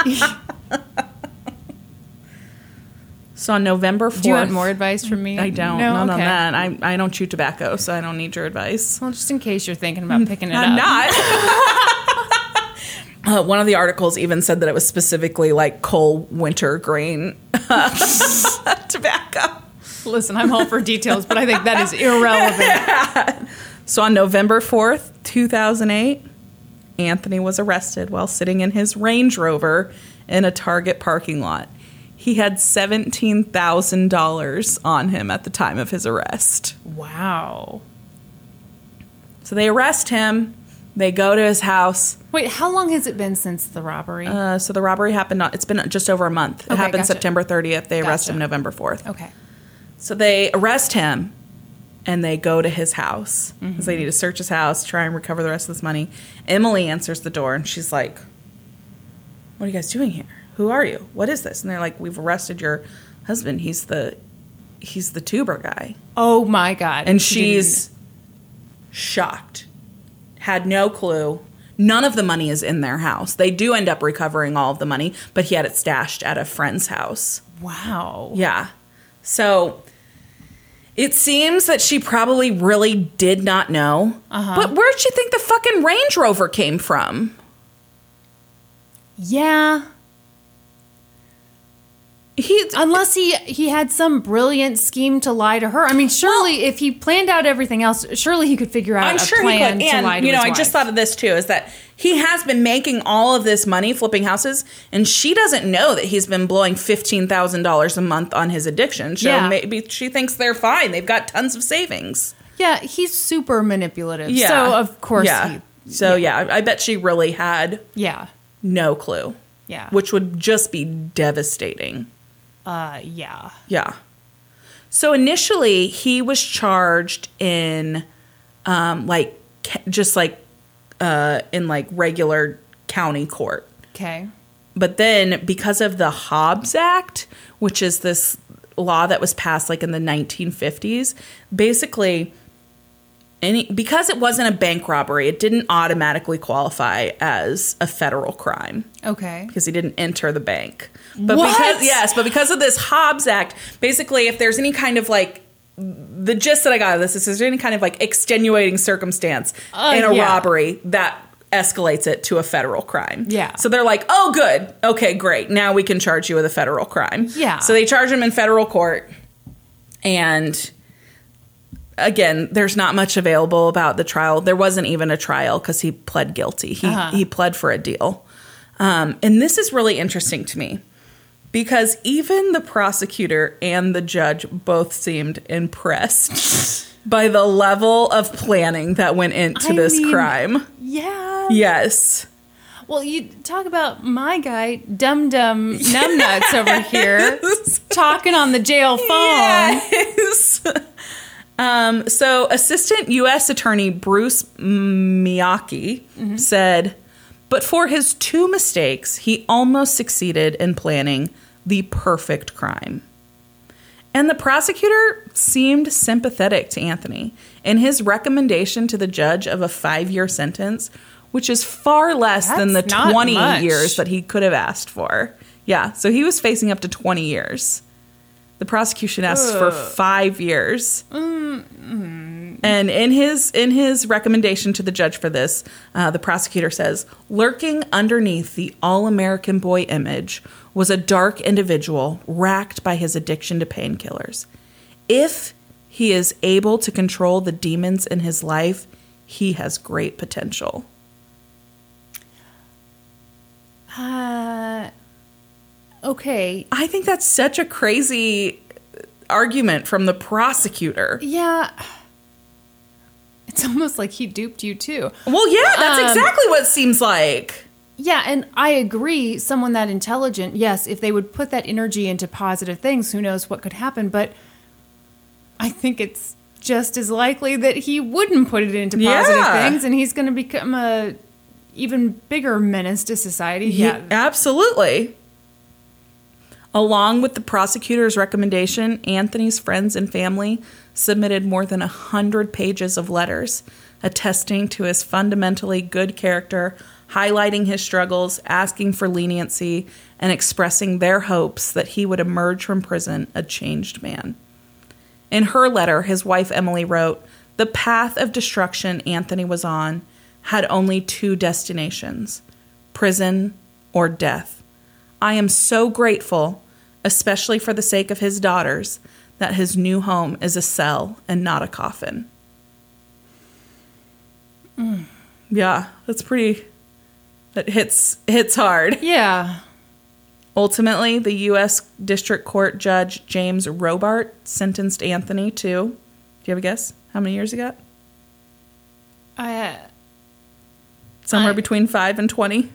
So on November fourth... Do you want more advice from me? I don't. No? Not Okay. on that. I, I don't chew tobacco, so I don't need your advice. Well, just in case you're thinking about picking it I'm up. not. Uh, one of the articles even said that it was specifically like coal winter grain uh, tobacco. Listen, I'm all for details, but I think that is irrelevant. Yeah. So on November fourth, two thousand eight, Anthony was arrested while sitting in his Range Rover in a Target parking lot. He had seventeen thousand dollars on him at the time of his arrest. Wow. So they arrest him. They go to his house. Wait, how long has it been since the robbery? Uh, so the robbery happened, on, it's been just over a month. It Okay, happened gotcha. September thirtieth. They arrest Gotcha. him November fourth. Okay. So they arrest him, and they go to his house. Because Mm-hmm. they need to search his house, try and recover the rest of this money. Emily answers the door, and she's like, what are you guys doing here? Who are you? What is this? And they're like, we've arrested your husband. He's the he's the tuber guy. Oh, my God. And She she's shocked. Had no clue. None of the money is in their house. They do end up recovering all of the money, but he had it stashed at a friend's house. didn't- Wow. Yeah. So it seems that she probably really did not know. Uh-huh. But where'd she think the fucking Range Rover came from? Yeah. He Unless he he had some brilliant scheme to lie to her. I mean, surely if he planned out everything else, surely he could figure out I'm a sure he plan could. to lie And to you know, his I just wife. thought of this too: is that he has been making all of this money flipping houses, and she doesn't know that he's been blowing fifteen thousand dollars a month on his addiction. So Yeah. maybe she thinks they're fine. They've got tons of savings. Yeah, he's super manipulative. Yeah. So, of course, Yeah. he, So yeah, I I bet she really had yeah. no clue. Yeah. Which would just be devastating. Uh, yeah. Yeah. So initially, he was charged in, um, like, ca- just like, uh, in like regular county court. Okay. But then, because of the Hobbs Act, which is this law that was passed like in the nineteen fifties, basically, any because it wasn't a bank robbery, it didn't automatically qualify as a federal crime. Okay. Because he didn't enter the bank. But What? because yes, but because of this Hobbs Act, basically if there's any kind of like the gist that I got of this is there's any kind of like extenuating circumstance Uh, in a yeah. robbery that escalates it to a federal crime. Yeah. So they're like, oh, good. Okay, great. Now we can charge you with a federal crime. Yeah. So they charge him in federal court. And again, there's not much available about the trial. There wasn't even a trial because he pled guilty. He, Uh-huh. he pled for a deal. Um, and this is really interesting to me because even the prosecutor and the judge both seemed impressed by the level of planning that went into I this mean, crime. Yeah. Yes. Well, you talk about my guy, Dum Dum Numbnuts over here, talking on the jail phone. Yes. um, so, Assistant U S Attorney Bruce Miyake mm-hmm. said, but for his two mistakes, he almost succeeded in planning the perfect crime. And the prosecutor seemed sympathetic to Anthony in his recommendation to the judge of a five-year sentence, which is far less That's than the not twenty much. years that he could have asked for. Yeah, so he was facing up to twenty years. The prosecution asked Ugh. for five years. Mm-hmm. And in his in his recommendation to the judge for this, uh, the prosecutor says, lurking underneath the all-American boy image was a dark individual racked by his addiction to painkillers. If he is able to control the demons in his life, he has great potential. Uh, okay. I think that's such a crazy argument from the prosecutor. Yeah. It's almost like he duped you too. Well, yeah, that's Um, exactly what it seems like. Yeah, and I agree, someone that intelligent, yes, if they would put that energy into positive things, who knows what could happen, but I think it's just as likely that he wouldn't put it into positive Yeah. things and he's going to become a even bigger menace to society. Yeah. Yeah, absolutely. Along with the prosecutor's recommendation, Anthony's friends and family submitted more than a hundred pages of letters attesting to his fundamentally good character, highlighting his struggles, asking for leniency, and expressing their hopes that he would emerge from prison a changed man. In her letter, his wife Emily wrote, "The path of destruction Anthony was on had only two destinations, prison or death. I am so grateful, especially for the sake of his daughters, that his new home is a cell and not a coffin." Mm. Yeah, that's pretty, that hits hits hard. Yeah. Ultimately, the U S District Court Judge James Robart sentenced Anthony to, do you have a guess how many years he got? I, Somewhere I- between five and twenty.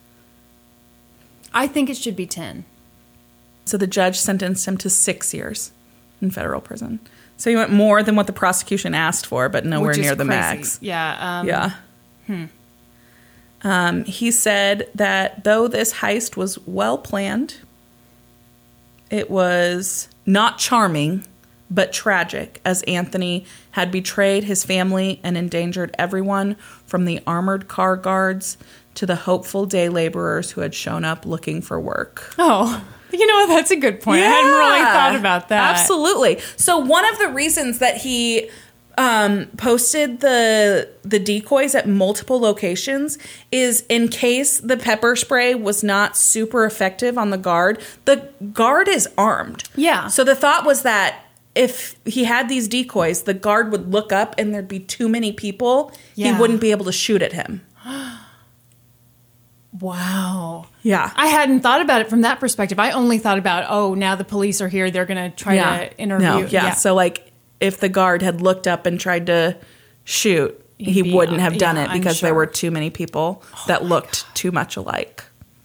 I think it should be ten. So the judge sentenced him to six years in federal prison. So he went more than what the prosecution asked for, but nowhere Which is near the crazy. max. Yeah. Um, Yeah. Hmm. Um, he said that though this heist was well planned, it was not charming, but tragic, as Anthony had betrayed his family and endangered everyone from the armored car guards to the hopeful day laborers who had shown up looking for work. Oh, you know what? That's a good point. I hadn't really thought about that. Absolutely. So one of the reasons that he um, posted the the decoys at multiple locations is in case the pepper spray was not super effective on the guard. The guard is armed. Yeah. So the thought was that if he had these decoys, the guard would look up and there'd be too many people. Yeah. He wouldn't be able to shoot at him. Wow. Yeah. I hadn't thought about it from that perspective. I only thought about, oh, now the police are here. They're going to try to interview. No, yeah. So, like, if the guard had looked up and tried to shoot, He'd he be, wouldn't uh, have done yeah, it because unsure. there were too many people that looked too much alike.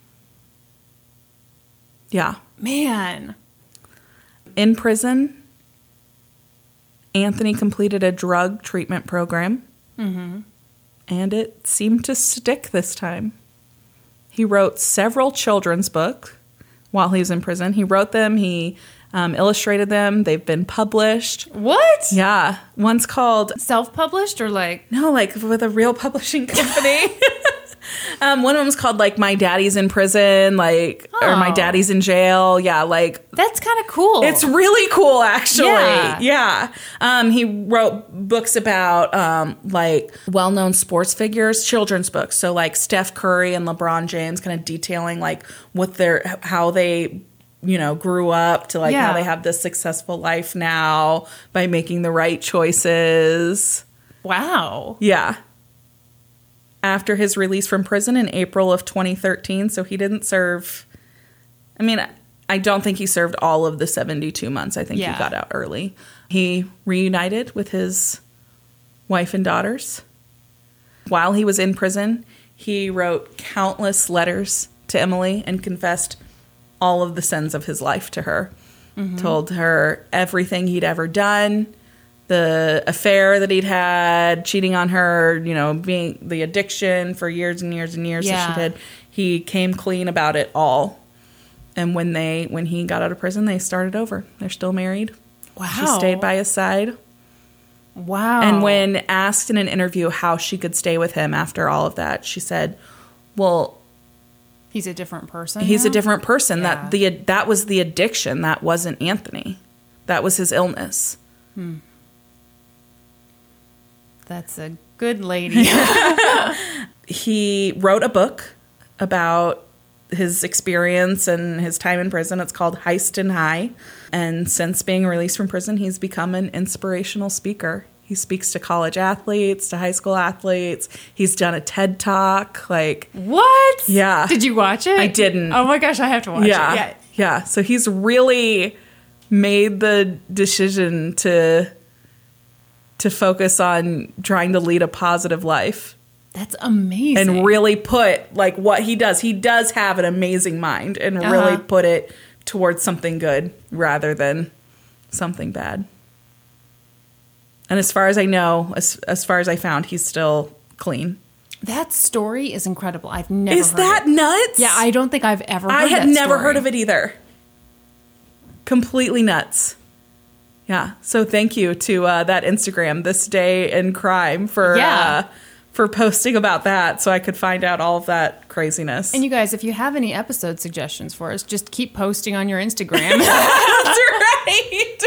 Yeah. Man. In prison, Anthony completed a drug treatment program, Mm-hmm. and it seemed to stick this time. He wrote several children's books while he was in prison. He wrote them, he um, illustrated them, they've been published. What? Yeah. One's called, Self-published or like? no, like with a real publishing company. Um, one of them was called like My Daddy's in Prison, like oh. or My Daddy's in Jail. Yeah, like that's kind of cool. It's really cool, actually. Yeah. yeah. Um, he wrote books about um, like well-known sports figures, children's books. So like Steph Curry and LeBron James, kind of detailing like what their how they you know grew up to like yeah. how they have this successful life now by making the right choices. Wow. Yeah. After his release from prison in April of twenty thirteen. So he didn't serve, I mean, I don't think he served all of the seventy-two months. I think yeah. he got out early. He reunited with his wife and daughters. While he was in prison, he wrote countless letters to Emily and confessed all of the sins of his life to her. Mm-hmm. Told her everything he'd ever done. The affair that he'd had, cheating on her, you know, being the addiction for years and years and years yeah. that she did. He came clean about it all. And when they, when he got out of prison, they started over. They're still married. Wow. She stayed by his side. Wow. And when asked in an interview how she could stay with him after all of that, she said, well, he's a different person. He's now? a different person. Yeah. That the that was the addiction. That wasn't Anthony. That was his illness. Hmm. That's a good lady. He wrote a book about his experience and his time in prison. It's called Heist and High. And since being released from prison, he's become an inspirational speaker. He speaks to college athletes, to high school athletes. He's done a TED Talk. Like what? Yeah. Did you watch it? I didn't. Oh my gosh, I have to watch yeah. it. Yeah. Yeah. So he's really made the decision to to focus on trying to lead a positive life. That's amazing. And really put, like, what he does. He does have an amazing mind and uh-huh. really put it towards something good rather than something bad. And as far as I know, as, as far as I found, he's still clean. That story is incredible. I've never is heard that it. nuts? Yeah, I don't think I've ever heard I had that never story. heard of it either. Completely nuts. Yeah. So thank you to uh, that Instagram, This Day in Crime, for yeah. uh, for posting about that so I could find out all of that craziness. And you guys, if you have any episode suggestions for us, just keep posting on your Instagram. That's right.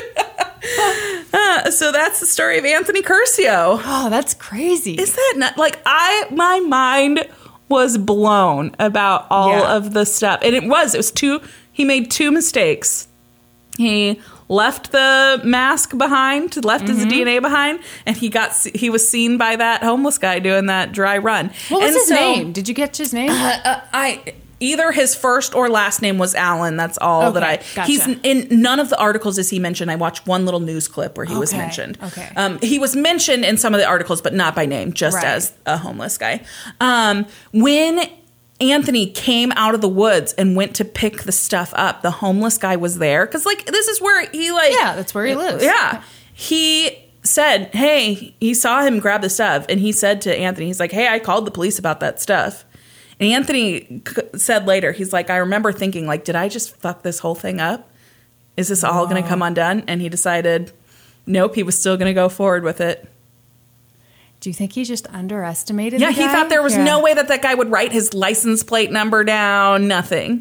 uh, so that's the story of Anthony Curcio. Oh, that's crazy. Is that not, like, I, my mind was blown about all yeah. of the stuff. And it was, it was two, he made two mistakes. He left the mask behind, left mm-hmm. his D N A behind, and he got he was seen by that homeless guy doing that dry run. What was and his so, name? Did you get his name? Uh, uh, I either his first or last name was Alan. That's all okay, that I. Gotcha. He's in none of the articles is he mentioned. I watched one little news clip where he okay, was mentioned. Okay, um, he was mentioned in some of the articles, but not by name, just right. as a homeless guy. Um, when Anthony came out of the woods and went to pick the stuff up, the homeless guy was there. Because, like, this is where he, like... Yeah, that's where he lives. Yeah. He said, hey, he saw him grab the stuff. And he said to Anthony, he's like, hey, I called the police about that stuff. And Anthony c- said later, he's like, I remember thinking, like, did I just fuck this whole thing up? Is this all going to come undone? And he decided, nope, he was still going to go forward with it. Do you think he just underestimated Yeah, the he guy? thought there was yeah. no way that that guy would write his license plate number down. Nothing.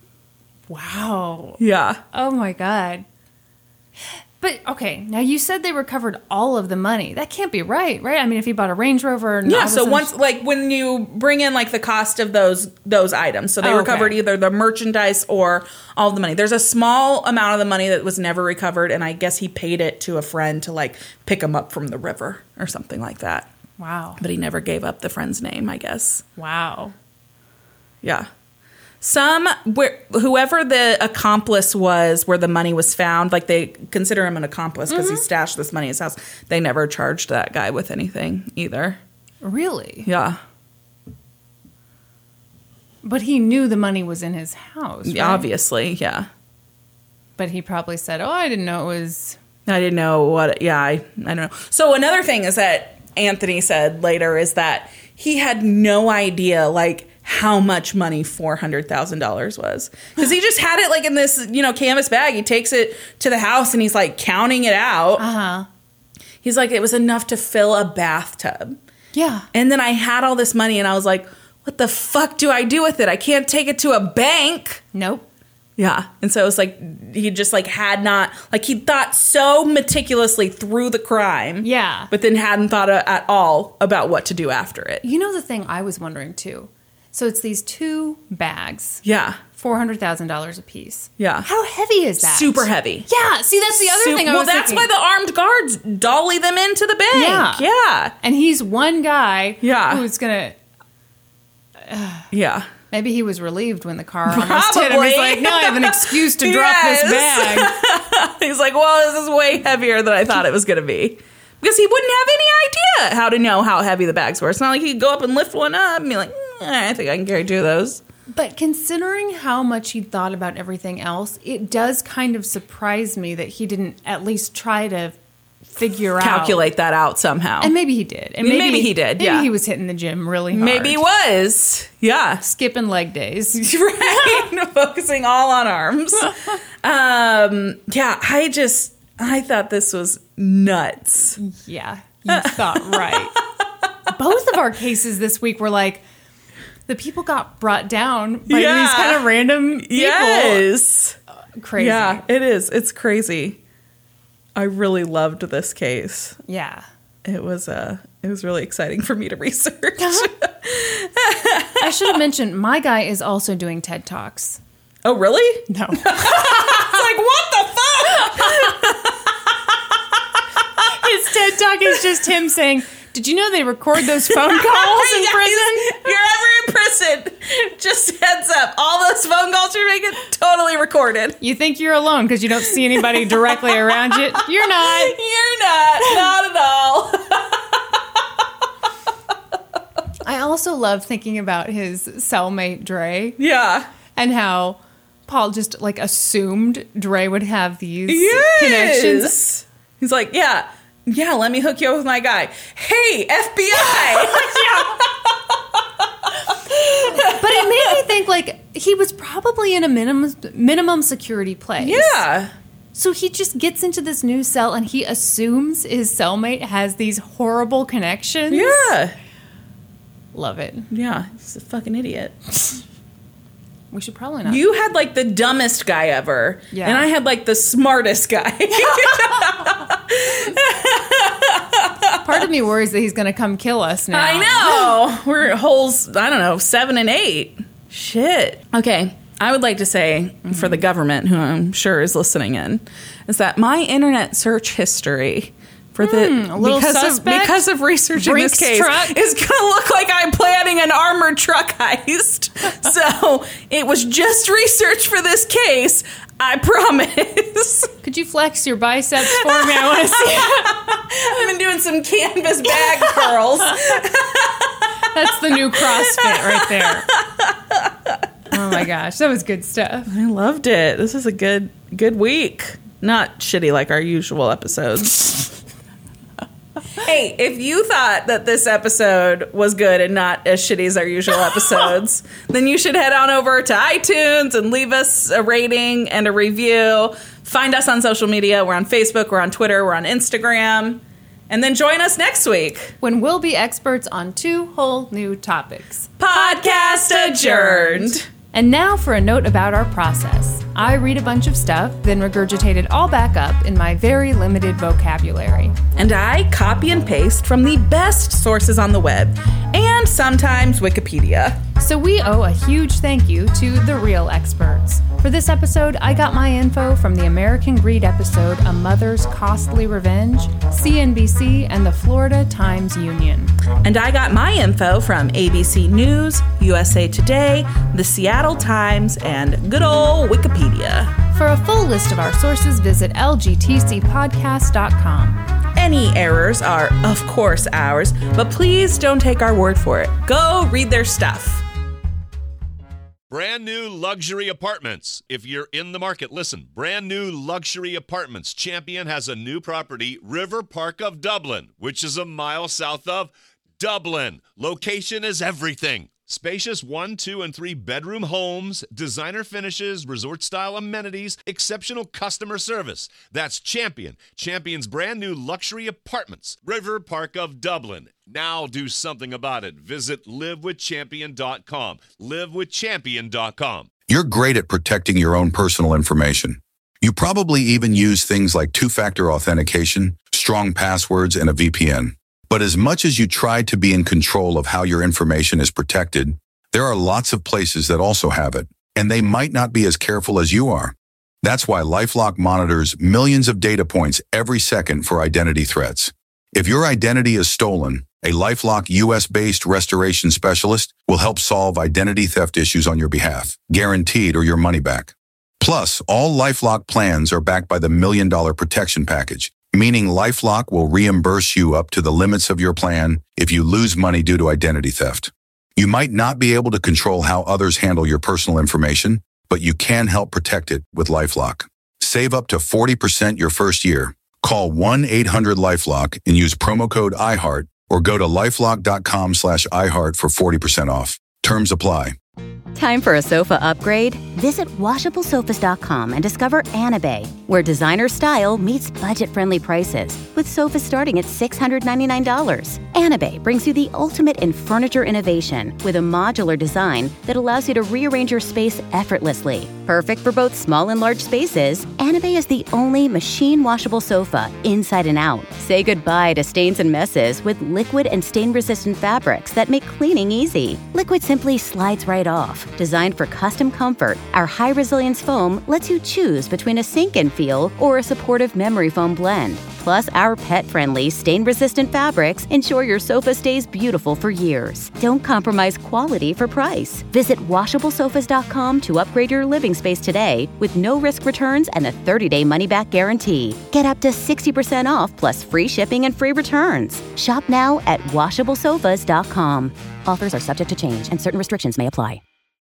Wow. Yeah. Oh, my God. But, okay, now you said they recovered all of the money. That can't be right, right? I mean, if he bought a Range Rover... And yeah, so once, like, when you bring in, like, the cost of those those items, so they oh, recovered okay. either the merchandise or all of the money. There's a small amount of the money that was never recovered, and I guess he paid it to a friend to, like, pick him up from the river or something like that. Wow. But he never gave up the friend's name, I guess. Wow. Yeah. Some, where, whoever the accomplice was where the money was found, like, they consider him an accomplice because mm-hmm. he stashed this money in his house. They never charged that guy with anything either. Really? Yeah. But he knew the money was in his house, right? Obviously, yeah. But he probably said, oh, I didn't know it was... I didn't know what, yeah, I, I don't know. So another thing is that Anthony said later is that he had no idea, like, how much money four hundred thousand dollars was. Because he just had it, like, in this, you know, canvas bag. He takes it to the house and he's, like, counting it out. Uh-huh. He's like, it was enough to fill a bathtub. Yeah. And then I had all this money and I was like, what the fuck do I do with it? I can't take it to a bank. Nope. Yeah. And so it was like, he just like had not, like he thought so meticulously through the crime. Yeah. But then hadn't thought a, at all about what to do after it. You know the thing I was wondering too? So it's these two bags. Yeah. four hundred thousand dollars a piece. Yeah. How heavy is that? Super heavy. Yeah. See, that's the other Su- thing I well, was that's thinking. why the armed guards dolly them into the bank. Yeah. Yeah. And he's one guy Yeah. who's going to... Yeah. Maybe he was relieved when the car almost hit him. He's like, no, I have an excuse to drop Yes. this bag. He's like, well, this is way heavier than I thought it was going to be. Because he wouldn't have any idea how to know how heavy the bags were. It's not like he could go up and lift one up and be like, eh, I think I can carry two of those. But considering how much he thought about everything else, it does kind of surprise me that he didn't at least try to figure out. Calculate that out somehow. And maybe he did. And maybe, maybe he did, maybe yeah. he was hitting the gym really hard. Maybe he was. Yeah. Skipping leg days. Right. Focusing all on arms. um, yeah, I just, I thought this was nuts. Yeah, you thought right. Both of our cases this week were like, the people got brought down by Yeah. these kind of random people. Yes. Crazy. Yeah, it is. It's crazy. I really loved this case. Yeah. It was uh it was really exciting for me to research. I should have mentioned, my guy is also doing TED Talks. Oh, really? No. It's like, what the fuck? His TED Talk is just him saying, did you know they record those phone calls in Yeah, prison? If you're ever in prison, just heads up. All those phone calls you're making, totally recorded. You think you're alone because you don't see anybody directly around you? You're not. You're not. Not at all. I also love thinking about his cellmate, Dre, Yeah. and how Paul just like assumed Dre would have these Yes. connections. He's like, yeah, yeah, let me hook you up with my guy. Hey, F B I. But it made me think like he was probably in a minimum minimum security place. Yeah. So he just gets into this new cell and he assumes his cellmate has these horrible connections. Yeah. Love it. Yeah. He's a fucking idiot. We should probably not. You had like the dumbest guy ever. Yeah. And I had like the smartest guy. Part of me worries that he's going to come kill us now. I know. We're at holes, I don't know, seven and eight. Shit. Okay. I would like to say mm-hmm. for the government, who I'm sure is listening in, is that my internet search history for the Mm, a little because suspect? of because of researching Brinks this case truck? is going to look like I'm planning an armored truck heist. So it was just research for this case. I promise. Could you flex your biceps for me? I want to see it. I've been doing some canvas bag curls. That's the new CrossFit right there. Oh my gosh, that was good stuff. I loved it. This is a good good week. Not shitty like our usual episodes. Hey, if you thought that this episode was good and not as shitty as our usual episodes, then you should head on over to iTunes and leave us a rating and a review. Find us on social media. We're on Facebook, we're on Twitter, we're on Instagram. And then join us next week. When we'll be experts on two whole new topics. Podcast adjourned. And now for a note about our process. I read a bunch of stuff, then regurgitate it all back up in my very limited vocabulary. And I copy and paste from the best sources on the web, and sometimes Wikipedia. So we owe a huge thank you to the real experts. For this episode, I got my info from the American Greed episode, A Mother's Costly Revenge, C N B C, and the Florida Times Union. And I got my info from A B C News, U S A Today, the Seattle Times, and good old Wikipedia. For a full list of our sources, visit L G T C podcast dot com. Any errors are, of course, ours, but please don't take our word for it. Go read their stuff. Brand new luxury apartments. If you're in the market, listen. Brand new luxury apartments. Champion has a new property, River Park of Dublin, which is a mile south of Dublin. Location is everything. Spacious one, two, and three bedroom homes, designer finishes, resort-style amenities, exceptional customer service. That's Champion. Champion's brand new luxury apartments. River Park of Dublin. Now do something about it. Visit live with champion dot com. live with champion dot com. You're great at protecting your own personal information. You probably even use things like two-factor authentication, strong passwords, and a V P N. But as much as you try to be in control of how your information is protected, there are lots of places that also have it, and they might not be as careful as you are. That's why LifeLock monitors millions of data points every second for identity threats. If your identity is stolen, a LifeLock U S-based restoration specialist will help solve identity theft issues on your behalf, guaranteed or your money back. Plus, all LifeLock plans are backed by the Million Dollar Protection Package, meaning LifeLock will reimburse you up to the limits of your plan if you lose money due to identity theft. You might not be able to control how others handle your personal information, but you can help protect it with LifeLock. Save up to forty percent your first year. Call one eight hundred LifeLock and use promo code iHeart or go to lifelock.com slash iHeart for forty percent off. Terms apply. Time for a sofa upgrade? Visit washable sofas dot com and discover Anabay, where designer style meets budget-friendly prices, with sofas starting at six hundred ninety-nine dollars. Anabay brings you the ultimate in furniture innovation with a modular design that allows you to rearrange your space effortlessly. Perfect for both small and large spaces, Anabay is the only machine-washable sofa inside and out. Say goodbye to stains and messes with liquid and stain-resistant fabrics that make cleaning easy. Liquid simply slides right off. Designed for custom comfort, our high-resilience foam lets you choose between a sink-in feel or a supportive memory foam blend. Plus, our pet-friendly, stain-resistant fabrics ensure your sofa stays beautiful for years. Don't compromise quality for price. Visit washable sofas dot com to upgrade your living space today with no-risk returns and a thirty-day money-back guarantee. Get up to sixty percent off plus free shipping and free returns. Shop now at washable sofas dot com. Offers are subject to change and certain restrictions may apply.